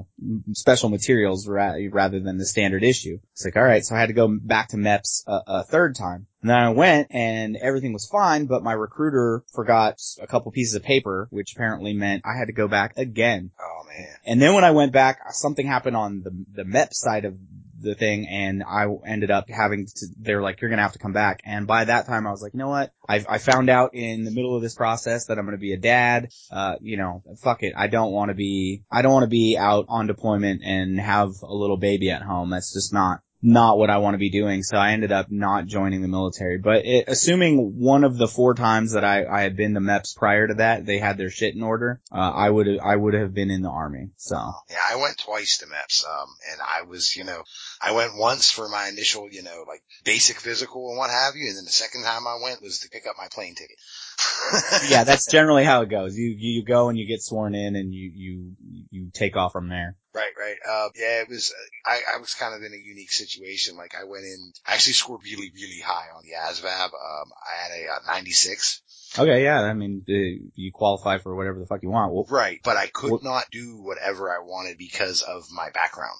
materials rather than the standard issue. It's like, all right, so I had to go back to MEPS a 3rd time. And then I went and everything was fine, but my recruiter forgot a couple pieces of paper, which apparently meant I had to go back again. Oh man. And then when I went back, something happened on the MEPS side of the thing, and I ended up they're like, you're gonna have to come back. And by that time I was like, you know what? I found out in the middle of this process that I'm gonna be a dad. Fuck it. I don't want to be out on deployment and have a little baby at home. That's just not what I want to be doing. So I ended up not joining the military. But assuming one of the 4 times that I had been to MEPS prior to that, they had their shit in order, I would have been in the Army. So. Yeah, I went twice to MEPS, and I was, I went once for my initial, basic physical and what have you, and then the second time I went was to pick up my plane ticket. Yeah, that's generally how it goes. You go and you get sworn in and you take off from there. Right. Yeah, it was, I was kind of in a unique situation. Like I went in, I actually scored really, really high on the ASVAB. I had a 96. Okay, yeah, I mean, you qualify for whatever the fuck you want. Right, but I could not do whatever I wanted because of my background.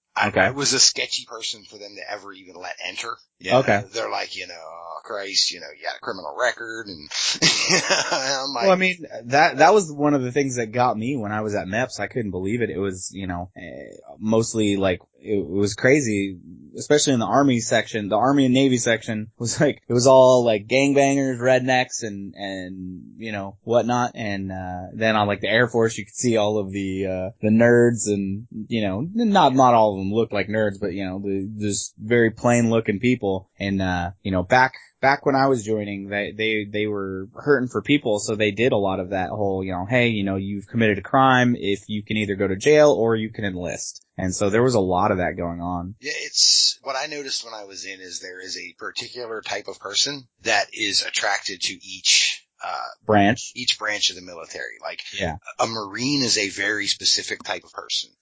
I was a sketchy person for them to ever even let enter. Okay. They're like, oh Christ, you got a criminal record and I'm like, well, I mean, that was one of the things that got me when I was at MEPS. I couldn't believe it. It was, mostly like, it was crazy, especially in the Army section. The Army and Navy section was like, it was all like gangbangers, rednecks and whatnot. And, then on like the Air Force, you could see all of the nerds and, not all of them looked like nerds, but, just very plain looking people. And, back when I was joining, they were hurting for people, so they did a lot of that whole, hey, you've committed a crime, if you can either go to jail or you can enlist. And so there was a lot of that going on. Yeah, it's what I noticed when I was in is there is a particular type of person that is attracted to each branch of the military. Like, a Marine is a very specific type of person.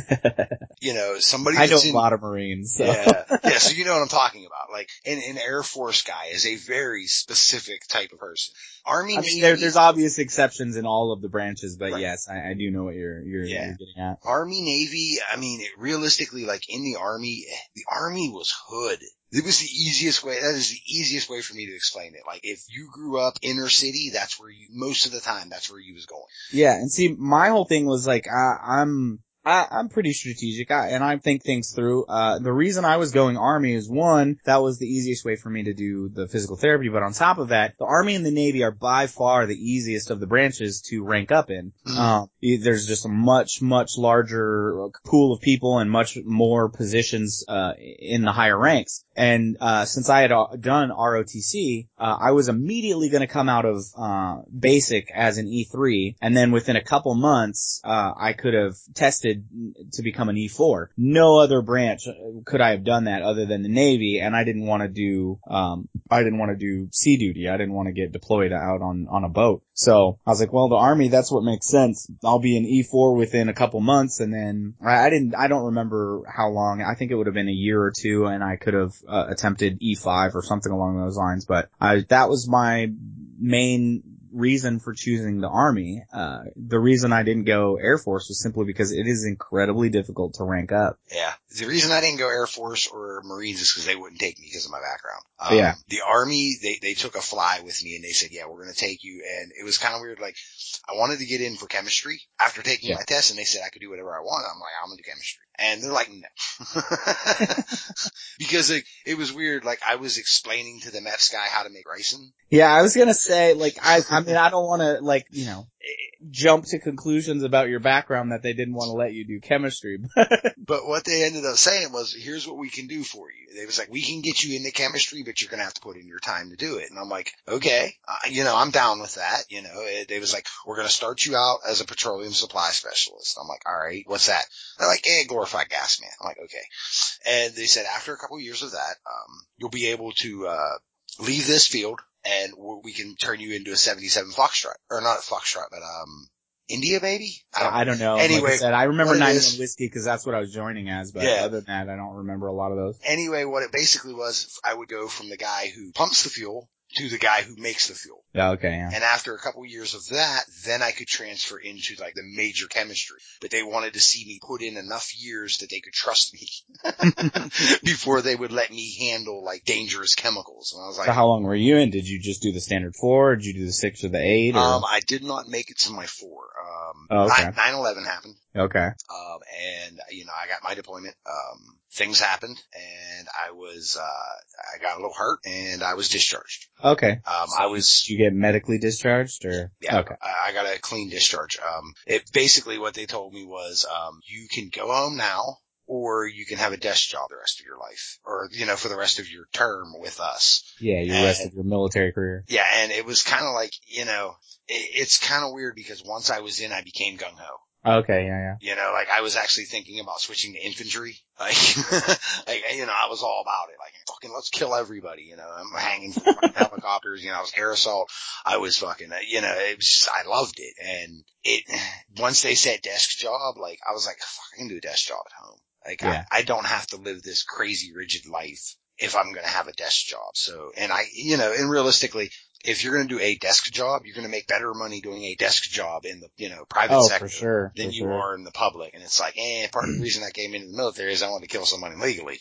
Somebody I know a lot of Marines. So. Yeah, so you know what I'm talking about. Like, an Air Force guy is a very specific type of person. Army, Navy. There's obvious exceptions in all of the branches, but right. Yes, I do know what you're getting at. Army, Navy, realistically, like in the Army was hood. It was the easiest way. That is the easiest way for me to explain it. Like, if you grew up inner city, that's where most of the time, that's where you was going. Yeah, and see, my whole thing was like, I'm pretty strategic, and I think things through. The reason I was going Army is, one, that was the easiest way for me to do the physical therapy, but on top of that, the Army and the Navy are by far the easiest of the branches to rank up in. There's just a much, much larger pool of people and much more positions, in the higher ranks. And, since I had done ROTC, I was immediately gonna come out of, basic as an E3, and then within a couple months, I could have tested to become an E4. No other branch could I have done that other than the Navy, and I didn't want to do sea duty. I didn't want to get deployed out on a boat. So I was like, well, the Army, that's what makes sense. I'll be an E4 within a couple months, and then I don't remember how long. I think it would have been a year or two, and I could have attempted E5 or something along those lines. But that was my main reason for choosing the Army. The reason I didn't go Air Force was simply because it is incredibly difficult to rank up. Yeah. The reason I didn't go Air Force or Marines is because they wouldn't take me because of my background. The Army, they took a fly with me and they said, yeah, we're going to take you. And it was kind of weird. Like, I wanted to get in for chemistry after taking my test, and they said I could do whatever I want. I'm like, I'm going to do chemistry. And they're like, no. Because it was weird. Like, I was explaining to the MEPS guy how to make ricin. Yeah, I was gonna say, like, I don't wanna, like, jump to conclusions about your background that they didn't want to let you do chemistry. But what they ended up saying was, here's what we can do for you. They was like, we can get you into chemistry, but you're gonna have to put in your time to do it. And I'm like, okay, I'm down with that. They was like, we're gonna start you out as a petroleum supply specialist. I'm like, all right, what's that? They're like, glorified gas man. I'm like, okay. And they said after a couple of years of that, you'll be able to, leave this field, and we can turn you into a 77 Foxtrot. Or not Foxtrot, but, India, maybe? I don't know. Anyway, like I said, I remember 91 Whiskey because that's what I was joining as, but other than that, I don't remember a lot of those. Anyway, what it basically was, I would go from the guy who pumps the fuel to the guy who makes the fuel. Yeah, okay, yeah. And after a couple years of that, then I could transfer into like the major chemistry. But they wanted to see me put in enough years that they could trust me before they would let me handle like dangerous chemicals. And I was like, so how long were you in? Did you just do the standard 4? Or did you do the 6 or the 8? Or? I did not make it to my 4. Okay. 9/11 happened. Okay. And I got my deployment. Things happened, and I got a little hurt, and I was discharged. Okay. Did you get medically discharged, or? Yeah. Okay. I got a clean discharge. It basically what they told me was, you can go home now, or you can have a desk job the rest of your life, or, for the rest of your term with us. Yeah, rest of your military career. Yeah, and it was kind of like, it's kind of weird because once I was in, I became gung-ho. Okay, yeah. Like I was actually thinking about switching to infantry. Like, I was all about it. Like, fucking let's kill everybody. I'm hanging from helicopters. I was air assault. I was fucking, it was just, I loved it. And once they said desk job, like, I was like, fuck, I can do a desk job at home. Like, yeah. I don't have to live this crazy rigid life if I'm going to have a desk job. So, and and realistically, if you're going to do a desk job, you're going to make better money doing a desk job in the, private sector for sure, than you are in the public. And it's like, part of the reason I came into the military is I wanted to kill somebody legally.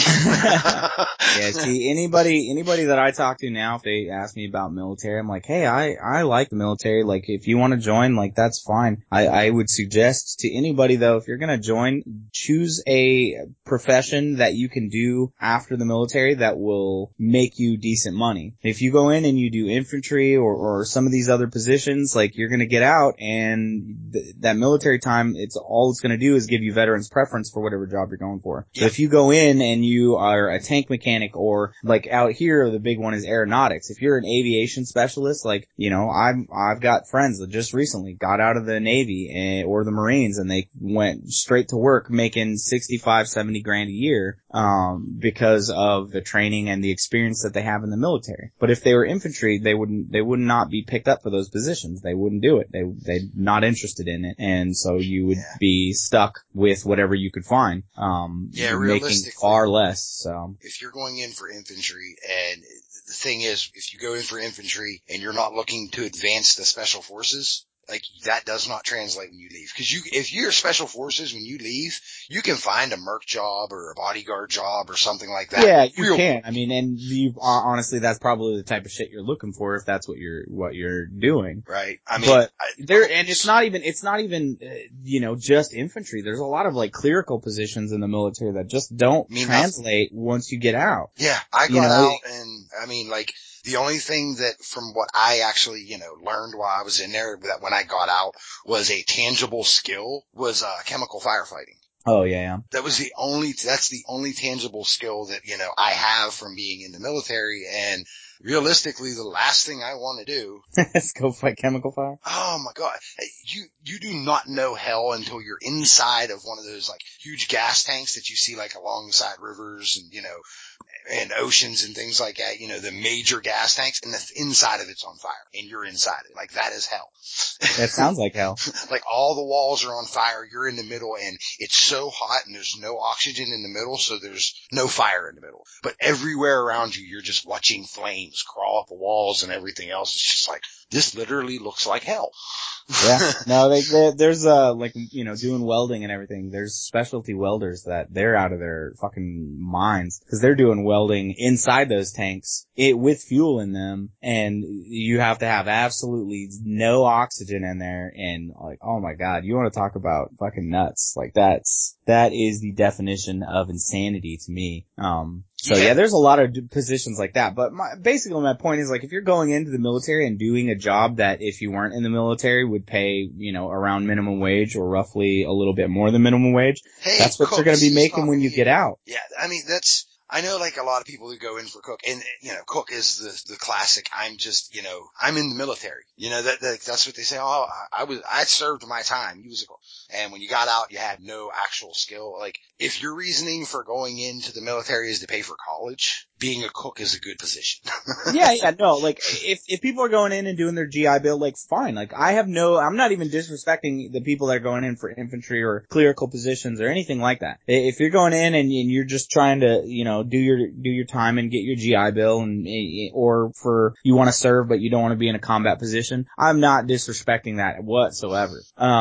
Yeah, see, anybody that I talk to now, if they ask me about military, I'm like, hey, I like the military. Like, if you want to join, like, that's fine. I would suggest to anybody, though, if you're going to join, choose a profession that you can do after the military that will make you decent money. If you go in and you do infantry or some of these other positions, like, you're going to get out, and that military time, all it's going to do is give you veterans preference for whatever job you're going for. So if you go in and you are a tank mechanic, or like out here, the big one is aeronautics. If you're an aviation specialist, like, I've got friends that just recently got out of the Navy or the Marines, and they went straight to work making 65, 70 grand a year, because of the training and the experience that they have in the military. But if they were infantry, they would not be picked up for those positions. They wouldn't do it. They're not interested in it. And so you would be stuck with whatever you could find, making far less. So if you're going in for infantry, and the thing is, if you go in for infantry and you're not looking to advance the special forces, like, that does not translate when you leave. Cause if you're special forces, when you leave, you can find a merc job or a bodyguard job or something like that. Yeah, you can. I mean, and honestly, that's probably the type of shit you're looking for if that's what you're doing. Right. I mean, but and it's not even, just infantry. There's a lot of, like, clerical positions in the military that just don't translate once you get out. Yeah, I got out, and I mean, like, the only thing that, from what I actually, learned while I was in there, that when I got out was a tangible skill, was chemical firefighting. Oh, yeah. That's the only tangible skill that, I have from being in the military. And realistically, the last thing I want to do is go fight chemical fire. Oh my God. You do not know hell until you're inside of one of those, like, huge gas tanks that you see, like, alongside rivers and, and oceans and things like that, the major gas tanks, and the inside of it's on fire, and you're inside it. Like, that is hell. That sounds like hell. Like, all the walls are on fire, you're in the middle, and it's so hot, and there's no oxygen in the middle, so there's no fire in the middle. But everywhere around you, you're just watching flames crawl up the walls and everything else. It's just like, this literally looks like hell. Yeah. No, there's doing welding and everything. There's specialty welders that they're out of their fucking minds, because they're doing welding inside those tanks with fuel in them, and you have to have absolutely no oxygen in there. And, like, oh my God, you want to talk about fucking nuts? Like, that is the definition of insanity to me. So yeah, there's a lot of positions like that. But basically my point is, like, if you're going into the military and doing a job that, if you weren't in the military, would pay, around minimum wage or roughly a little bit more than minimum wage, that's what you're going to be making when you get out. Yeah, I mean, I know, like, a lot of people who go in for cook, and, cook is the classic, I'm in the military. That's what they say. Oh, I served my time. You was a cook. And when you got out, you had no actual skill. Like, if your reasoning for going into the military is to pay for college, being a cook is a good position. Yeah, no, like, if people are going in and doing their GI Bill, like, fine. Like, I'm not even disrespecting the people that are going in for infantry or clerical positions or anything like that. If you're going in and you're just trying to, do your time and get your GI Bill, or you want to serve but you don't want to be in a combat position, I'm not disrespecting that whatsoever.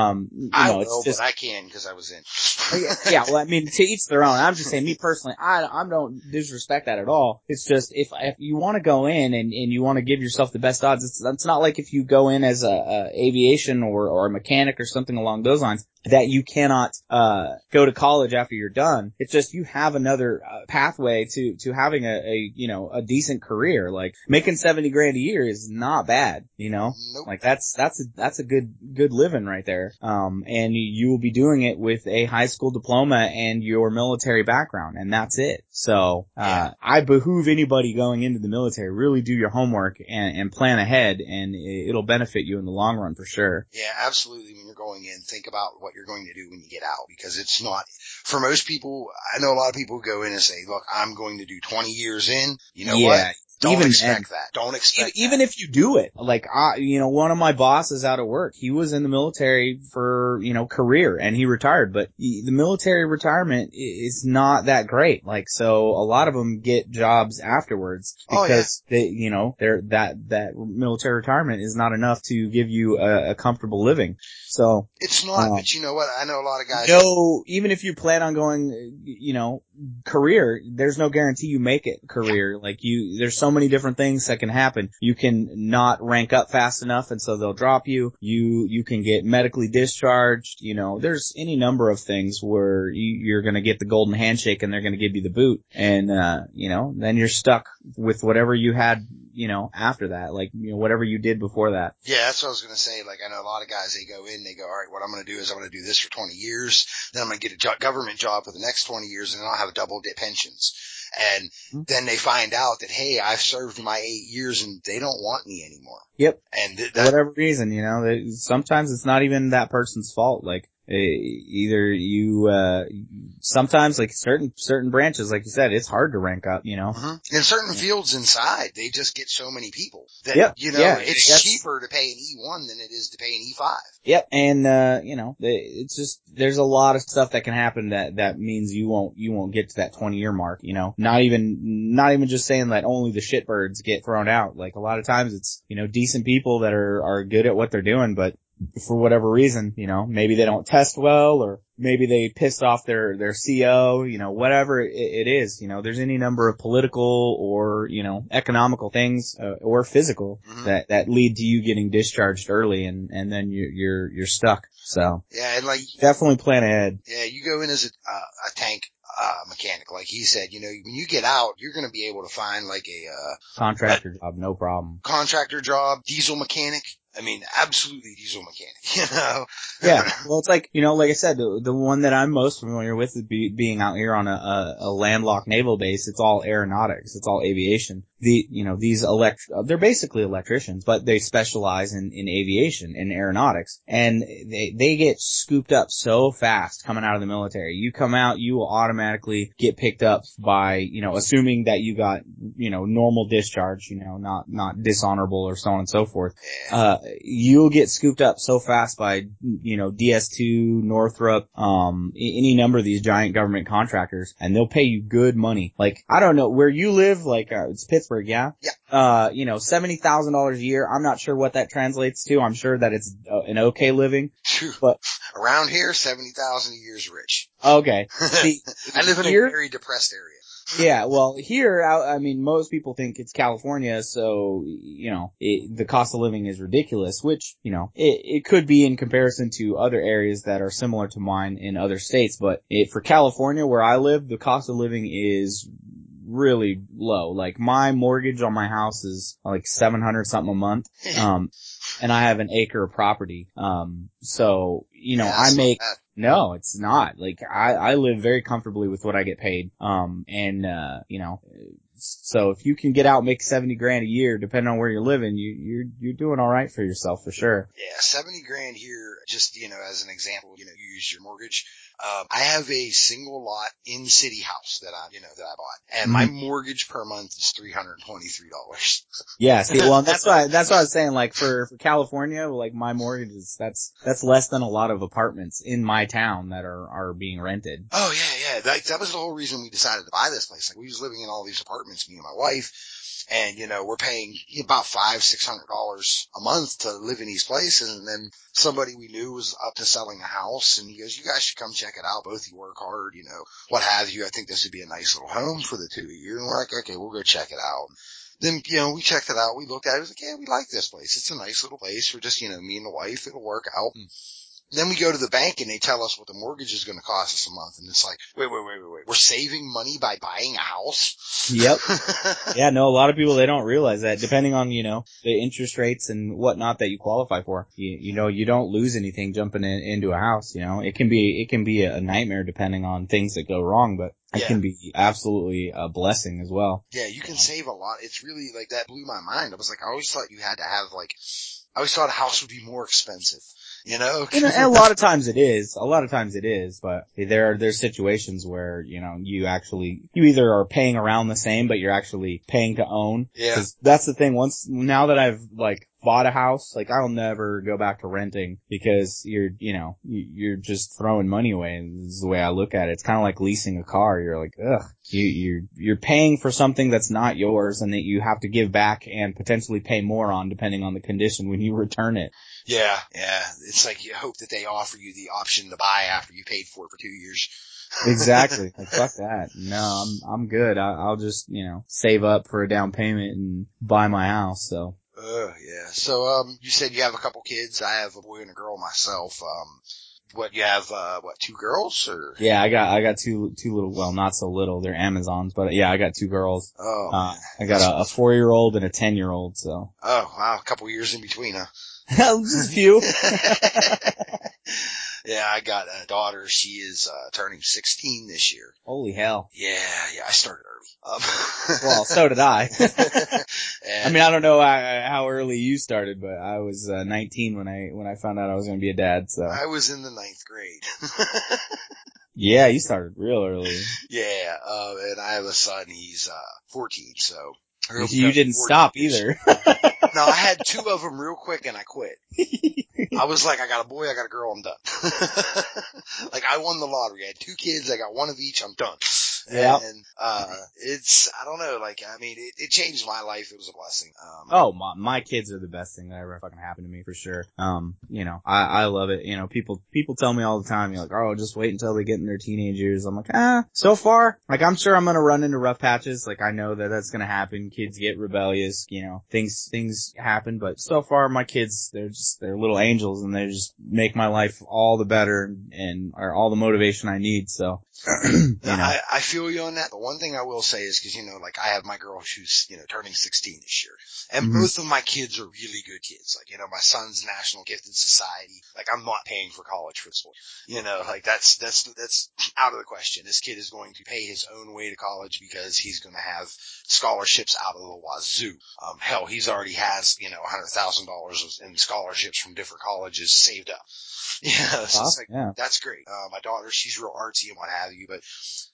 But I can, because I was in. Yeah, well, I mean, to each their own. I'm just saying, me personally, I don't disrespect that at all. It's just, if you want to go in and you want to give yourself the best odds, it's not like if you go in as a aviation or a mechanic or something along those lines, that you cannot go to college after you're done. It's just, you have another pathway to having a decent career. Like, making 70 grand a year is not bad, Nope. Like, that's a good living right there. And you will be doing it with a high school diploma and your military background, and that's it. So I behoove anybody going into the military, really do your homework and plan ahead, and it'll benefit you in the long run for sure. Yeah, absolutely. When you're going in, think about what you're going to do when you get out, because it's not, for most people, I know a lot of people who go in and say, look, I'm going to do 20 years in. What? Don't expect that. Don't expect even if you do it, like, one of my bosses out of work, he was in the military for, career, and he retired, but the military retirement is not that great. Like, so a lot of them get jobs afterwards because that military retirement is not enough to give you a comfortable living. So. It's not, but you know what? I know a lot of guys. Even if you plan on going, career, there's no guarantee you make it career. Like there's so many different things that can happen. You can not rank up fast enough, and so they'll drop you. You can get medically discharged. There's any number of things where you're gonna get the golden handshake and they're gonna give you the boot. And, then you're stuck with whatever you had, after that, like, whatever you did before that. Yeah, that's what I was going to say. Like, I know a lot of guys, they go in, they go, all right, what I'm going to do is I'm going to do this for 20 years. Then I'm going to get a government job for the next 20 years, and then I'll have double dip pensions. And then they find out that, hey, I've served my 8 years and they don't want me anymore. Yep. And for whatever reason, sometimes it's not even that person's fault. Like, either sometimes, like, certain branches, like you said, it's hard to rank up, In certain fields inside, they just get so many people that, it's cheaper to pay an E1 than it is to pay an E5. Yep. And, it's just, there's a lot of stuff that can happen that means you won't get to that 20-year mark, not even just saying that only the shitbirds get thrown out. Like, a lot of times it's, decent people that are good at what they're doing, but for whatever reason, maybe they don't test well, or maybe they pissed off their CO, whatever it is, there's any number of political or, economical things, or physical that lead to you getting discharged early, and then you're stuck. So. Yeah, and like. Definitely plan ahead. Yeah, you go in as a tank mechanic, like he said, when you get out, you're going to be able to find like a contractor job, no problem. Contractor job, diesel mechanic. I mean, absolutely diesel mechanic, Yeah. Well, it's like, like I said, the one that I'm most familiar with is being out here on a landlocked naval base. It's all aeronautics. It's all aviation. They're basically electricians, but they specialize in aviation and aeronautics. And they get scooped up so fast coming out of the military. You come out, you will automatically get picked up by, assuming that you got, normal discharge, not dishonorable or so on and so forth. You'll get scooped up so fast by, DS2, Northrop, any number of these giant government contractors, and they'll pay you good money. Like, I don't know, where you live, like, it's Pittsburgh, yeah? Yeah. $70,000 a year. I'm not sure what that translates to. I'm sure that it's an okay living. But around here, 70,000 a year is rich. Okay. See, I live in a very depressed area. Yeah, well, here, I mean, most people think it's California, so, the cost of living is ridiculous, which, it could be in comparison to other areas that are similar to mine in other states, but for California, where I live, the cost of living is really low. Like, my mortgage on my house is like $700 something a month, and I have an acre of property, so, I make... No, it's not. Like, I live very comfortably with what I get paid. So if you can get out and make $70,000 a year, depending on where you're living, you're doing all right for yourself, for sure. Yeah, $70,000 here, just, as an example, you use your mortgage. I have a single lot in city house that I bought, and my mortgage per month is $323. Yeah, see, well, that's what I was saying, like, for California, like, my mortgage is, that's less than a lot of apartments in my town that are being rented. Oh, yeah. That was the whole reason we decided to buy this place. Like, we was living in all these apartments, me and my wife, and, we're paying about $500-600 a month to live in these places, and then somebody we knew was up to selling a house, and he goes, you guys should come check it out. Both of you work hard, what have you. I think this would be a nice little home for the two of you. And we're like, okay, we'll go check it out. Then, we checked it out. We looked at it. It was like, yeah, we like this place. It's a nice little place for just, me and the wife. It'll work out. And then we go to the bank and they tell us what the mortgage is going to cost us a month. And it's like, wait. We're saving money by buying a house? Yep. Yeah, no, a lot of people, they don't realize that, depending on, the interest rates and whatnot that you qualify for. You don't lose anything jumping into a house, It can be a nightmare depending on things that go wrong, but it can be absolutely a blessing as well. Yeah, you can save a lot. It's really, like, that blew my mind. I was like, I always thought you had to have, like, I always thought a house would be more expensive. you know? And a lot of times it is. A lot of times it is, but there's situations where, you know, you either are paying around the same, but you're actually paying to own. Yeah. 'Cause that's the thing. Now that I've, like, bought a house, like, I'll never go back to renting because you're just throwing money away. And this is the way I look at it. It's kind of like leasing a car. You're like, ugh, you're paying for something that's not yours and that you have to give back and potentially pay more on depending on the condition when you return it. Yeah. It's like you hope that they offer you the option to buy after you paid for it for 2 years. Exactly. Like, fuck that. No, I'm good. I'll just, save up for a down payment and buy my house, so. Yeah. So, you said you have a couple kids. I have a boy and a girl myself. You have, 2 girls or? Yeah, I got two little, well, not so little. They're Amazons, but yeah, I got 2 girls. Oh, man. I got a 4-year-old and a 10-year-old, so. Oh, wow. A couple years in between, huh? Just a few. Yeah, I got a daughter. She is, turning 16 this year. Holy hell. Yeah, I started early. Well, so did I. And I mean, I don't know how early you started, but I was 19 when I found out I was going to be a dad, so. I was in the 9th grade. Yeah, you started real early. Yeah, and I have a son. He's 14, so. You didn't stop either. No, I had 2 of them real quick and I quit. I was like, I got a boy, I got a girl, I'm done. Like, I won the lottery. I had 2 kids, I got 1 of each, I'm done. Yeah. And, I don't know, like, I mean, it changed my life. It was a blessing. My kids are the best thing that ever fucking happened to me for sure. I love it. People tell me all the time, you're like, oh, just wait until they get in their teenage years. I'm like, so far, like, I'm sure I'm gonna run into rough patches. Like, I know that that's gonna happen. Kids get rebellious, things happen, but so far my kids, they're little angels and they just make my life all the better and are all the motivation I need. So, I feel you on that. The one thing I will say is, cause like I have my girl who's, turning 16 this year. And both of my kids are really good kids. Like, my son's National Gifted Society. Like, I'm not paying for college for this boy. Like that's out of the question. This kid is going to pay his own way to college because he's going to have scholarships out of the wazoo. Hell, he's already has, $100,000 in scholarships from different colleges saved up. So it's like, yeah. That's great. My daughter, she's real artsy and what have you, but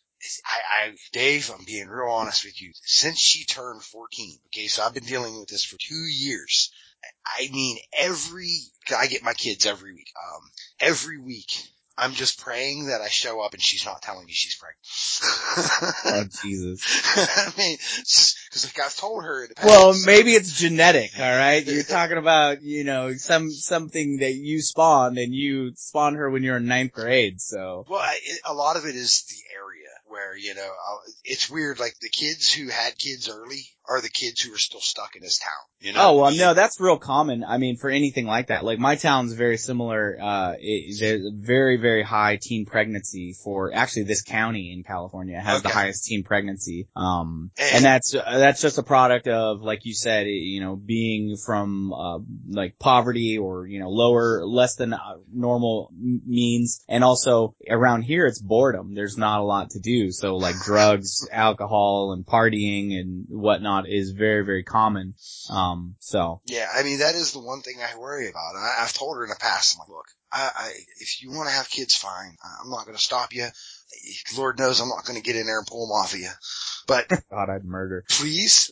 Dave, I'm being real honest with you. Since she turned 14, okay, so I've been dealing with this for 2 years. I mean, I get my kids every week. Every week, I'm just praying that I show up and she's not telling me she's pregnant. Oh, Jesus. I mean, cause like I've told her in the past. Well, maybe it's genetic, alright? You're talking about, something that you spawned and you spawned her when you were in 9th grade, so. Well, a lot of it is the area where, it's weird, like the kids who had kids early are the kids who are still stuck in this town, Oh, well, no, that's real common. I mean, for anything like that. Like, my town's very similar. There's a very, very high teen pregnancy for, actually, this county in California has the highest teen pregnancy. And that's just a product of, like you said, being from, like, poverty or, less than normal means. And also, around here, it's boredom. There's not a lot to do. So, like, drugs, alcohol, and partying and whatnot is very, very common. Yeah, I mean, that is the one thing I worry about. I've told her in the past, I'm like, look, if you want to have kids, fine. I'm not going to stop you. Lord knows I'm not going to get in there and pull them off of you. But God, I'd murder. Please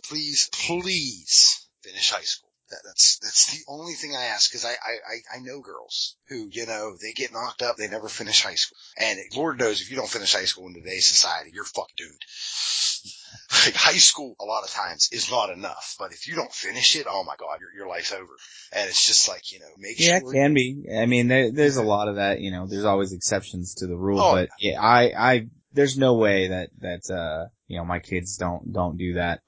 finish high school. That's the only thing I ask, because I know girls who, they get knocked up, they never finish high school. And Lord knows if you don't finish high school in today's society, you're fucked doomed. Like, high school, a lot of times, is not enough. But if you don't finish it, oh my God, your life's over. And it's just like, make sure. Yeah, it can be. I mean, there's a lot of that, there's always exceptions to the rule, but yeah, there's no way that my kids don't do that.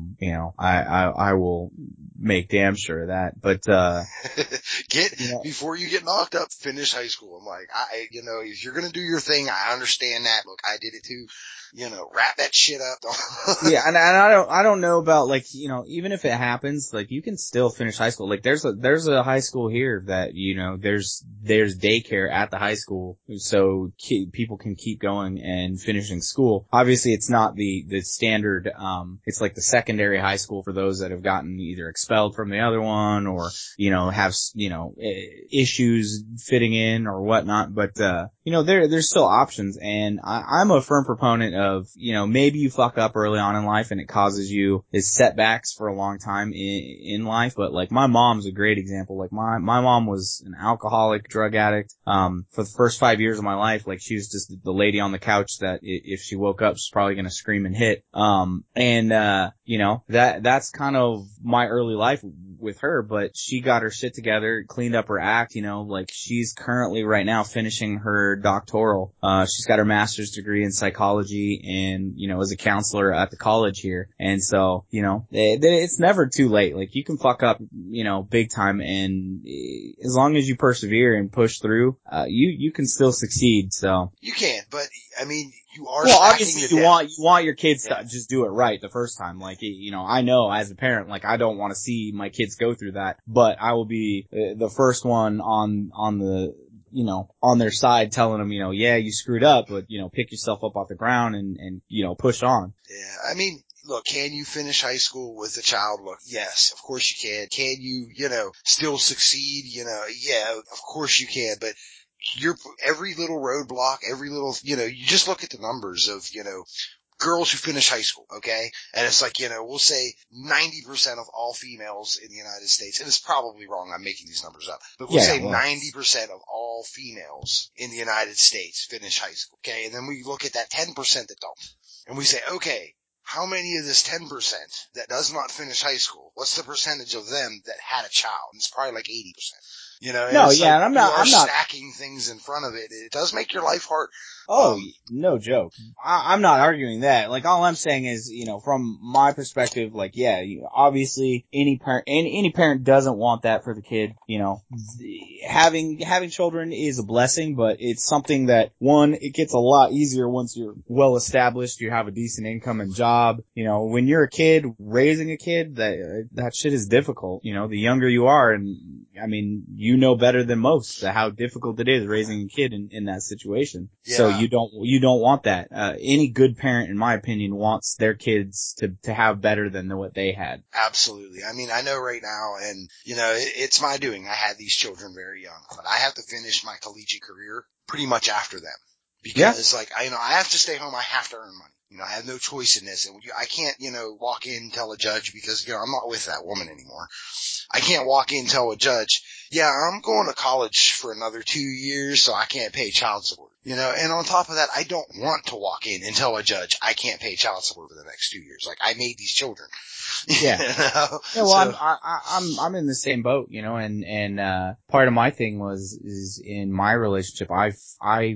I will make damn sure of that, but, before you get knocked up, finish high school. I'm like, if you're going to do your thing, I understand that. Look, I did it too. Wrap that shit up. Yeah, and I don't know about, like, even if it happens, like, you can still finish high school. Like, there's a high school here that, there's daycare at the high school, so people can keep going and finishing school. Obviously, it's not the, the standard, it's like the secondary high school for those that have gotten either expelled from the other one or, have, issues fitting in or whatnot. But, there's still options. And I'm a firm proponent of, maybe you fuck up early on in life and it causes you setbacks for a long time in life. But like my mom's a great example. Like my mom was an alcoholic, drug addict, for the first 5 years of my life. Like she was just the lady on the couch that if she woke up, she's probably going to scream and hit. That's kind of my early life with her, but she got her shit together, cleaned up her act, like she's currently right now finishing her doctoral. She's got her master's degree in psychology and, is a counselor at the college here. And so, it's never too late. Like you can fuck up, big time. And as long as you persevere and push through, you can still succeed. So you can, but I mean, you are. Well, obviously you want your kids to just do it right the first time. Like, I know as a parent, like I don't want to see my kids go through that, but I will be the first one on the, on their side telling them, yeah, you screwed up, but, pick yourself up off the ground and push on. Yeah. I mean, look, can you finish high school with a child? Look, yes, of course you can. Can you, still succeed? Yeah, of course you can, but every little roadblock, every little, you just look at the numbers of, girls who finish high school, okay? And it's like, we'll say 90% of all females in the United States, and it's probably wrong, I'm making these numbers up, but we'll say 90% of all females in the United States finish high school, okay? And then we look at that 10% that don't. And we say, okay, how many of this 10% that does not finish high school, what's the percentage of them that had a child? And it's probably like 80%. And I'm not stacking things in front of it. It does make your life hard. Oh, no joke. I'm not arguing that. Like, all I'm saying is, from my perspective, like, yeah, obviously any parent doesn't want that for the kid. Having children is a blessing, but it's something that, one, it gets a lot easier once you're well established, you have a decent income and job. When you're a kid, raising a kid, that shit is difficult. The younger you are, and I mean, better than most how difficult it is raising a kid in that situation. Yeah. So you don't want that. Any good parent, in my opinion, wants their kids to have better than what they had. Absolutely. I mean, I know right now, and it's my doing. I had these children very young, but I have to finish my collegiate career pretty much after them because, I have to stay home. I have to earn money. I have no choice in this, and I can't, walk in and tell a judge because, I'm not with that woman anymore. I can't walk in and tell a judge, yeah, I'm going to college for another 2 years, so I can't pay child support. And on top of that, I don't want to walk in and tell a judge I can't pay child support for the next 2 years. Like, I made these children. Yeah. Yeah, well, so. I'm in the same boat, and part of my thing is in my relationship, I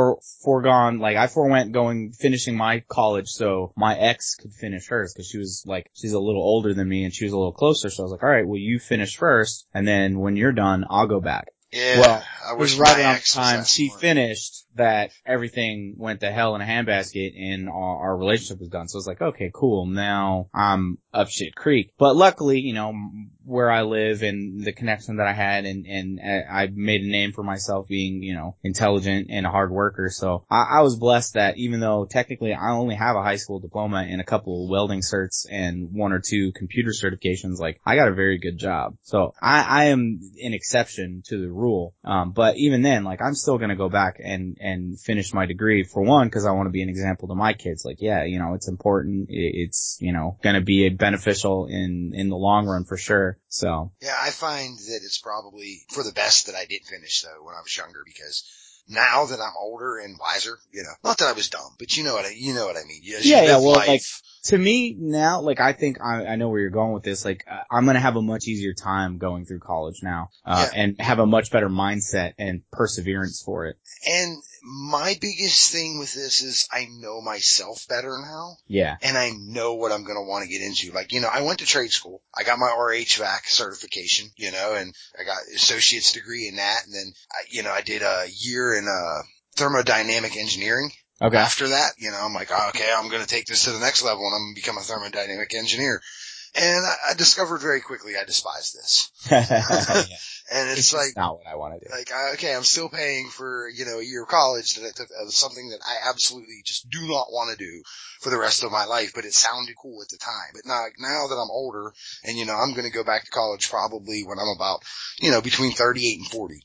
forewent finishing my college so my ex could finish hers because she's a little older than me and she was a little closer. So I was like, all right, well, you finish first and then when you're done, I'll go back. Yeah. Well, I wish it was right my around ex the time she finished that everything went to hell in a handbasket and our relationship was done. So I was like, okay, cool. Now I'm up shit creek. But luckily, where I live and the connection that I had and I made a name for myself being, intelligent and a hard worker. So I was blessed that even though technically I only have a high school diploma and a couple of welding certs and 1 or 2 computer certifications, like I got a very good job. So I am an exception to the rule. But even then, like I'm still going to go back and finish my degree for one, cause I want to be an example to my kids. Like, yeah, it's important. It's, going to be beneficial in the long run for sure. So. Yeah, I find that it's probably for the best that I did finish though when I was younger because now that I'm older and wiser, not that I was dumb, but you know what I mean. Yeah, well, like, to me now, like, I think I know where you're going with this. Like, I'm gonna have a much easier time going through college now, and have a much better mindset and perseverance for it. And my biggest thing with this is I know myself better now. Yeah. And I know what I'm gonna want to get into. Like, I went to trade school. I got my RHVAC certification, and I got associate's degree in that. And then, I did a year in, thermodynamic engineering. Okay. After that, I'm like, okay, I'm going to take this to the next level and I'm going to become a thermodynamic engineer. And I discovered very quickly I despise this. Yeah. And it's like, not what I want to do. like, okay, I'm still paying for, you know, a year of college that I took as something that I absolutely just do not want to do for the rest of my life, but it sounded cool at the time. But now that I'm older and, you know, I'm going to go back to college probably when I'm about, you know, between 38 and 40.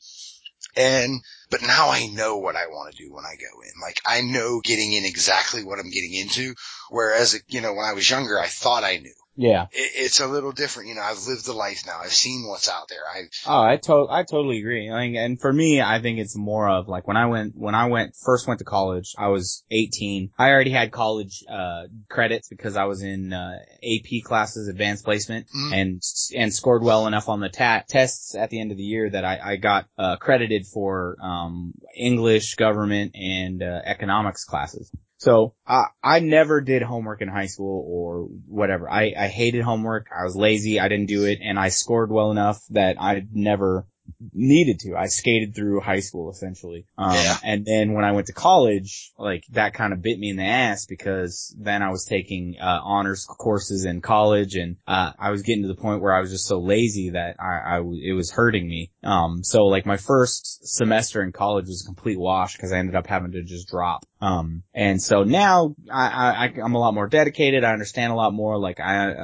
But now I know what I want to do when I go in. Like, I know getting in exactly what I'm getting into, whereas, you know, when I was younger, I thought I knew. Yeah. It's a little different. You know, I've lived the life now. I've seen what's out there. I totally agree. I mean, and for me, I think it's more of like when I first went to college, I was 18. I already had college, credits because I was in, AP classes, advanced placement, and scored well enough on the tests at the end of the year that I got, credited for, English, government, and, economics classes. So, I never did homework in high school or whatever. I hated homework. I was lazy. I didn't do it. And I scored well enough that I never needed to. I skated through high school essentially. And then when I went to college, like that kind of bit me in the ass because then I was taking, honors courses in college and, I was getting to the point where I was just so lazy that it was hurting me. So like my first semester in college was a complete wash because I ended up having to just drop. And so now I'm a lot more dedicated. I understand a lot more. Like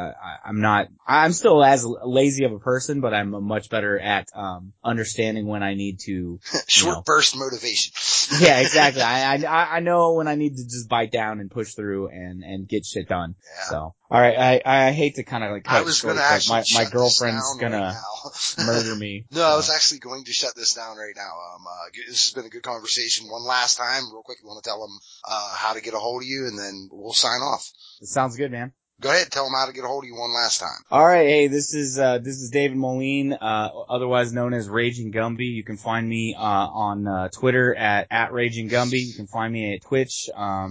I'm still as lazy of a person, but I'm much better at, understanding when I need to. Short burst motivation. Yeah, exactly. I know when I need to just bite down and push through and get shit done. Yeah. So, alright, I hate to kind of like cut I was short, gonna actually my girlfriend's gonna murder me. No, I was actually going to shut this down right now. This has been a good conversation. One last time, real quick, you want to tell them, how to get a hold of you and then we'll sign off. It sounds good, man. Go ahead, tell them how to get a hold of you one last time. Alright, hey, this is David Moline, otherwise known as Raging Gumby. You can find me, on, Twitter at Raging Gumby. You can find me at Twitch,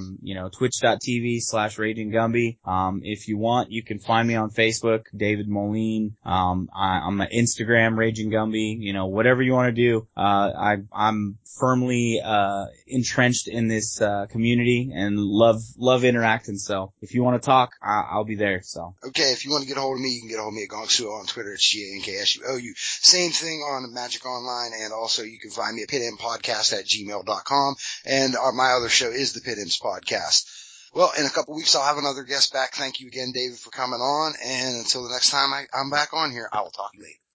twitch.tv/Raging Gumby. If you want, you can find me on Facebook, David Moline. I'm on Instagram, Raging Gumby. You know, whatever you want to do. I'm firmly, entrenched in this, community and love interacting. So if you want to talk, I'll be there, so. Okay, if you want to get a hold of me, you can get a hold of me at Gongsuo on Twitter. It's GANKSUOU. Same thing on Magic Online, and also you can find me at pitmpodcast@gmail.com, and my other show is the Pit Imps Podcast. Well, in a couple weeks, I'll have another guest back. Thank you again, David, for coming on, and until the next time I'm back on here, I will talk to you later.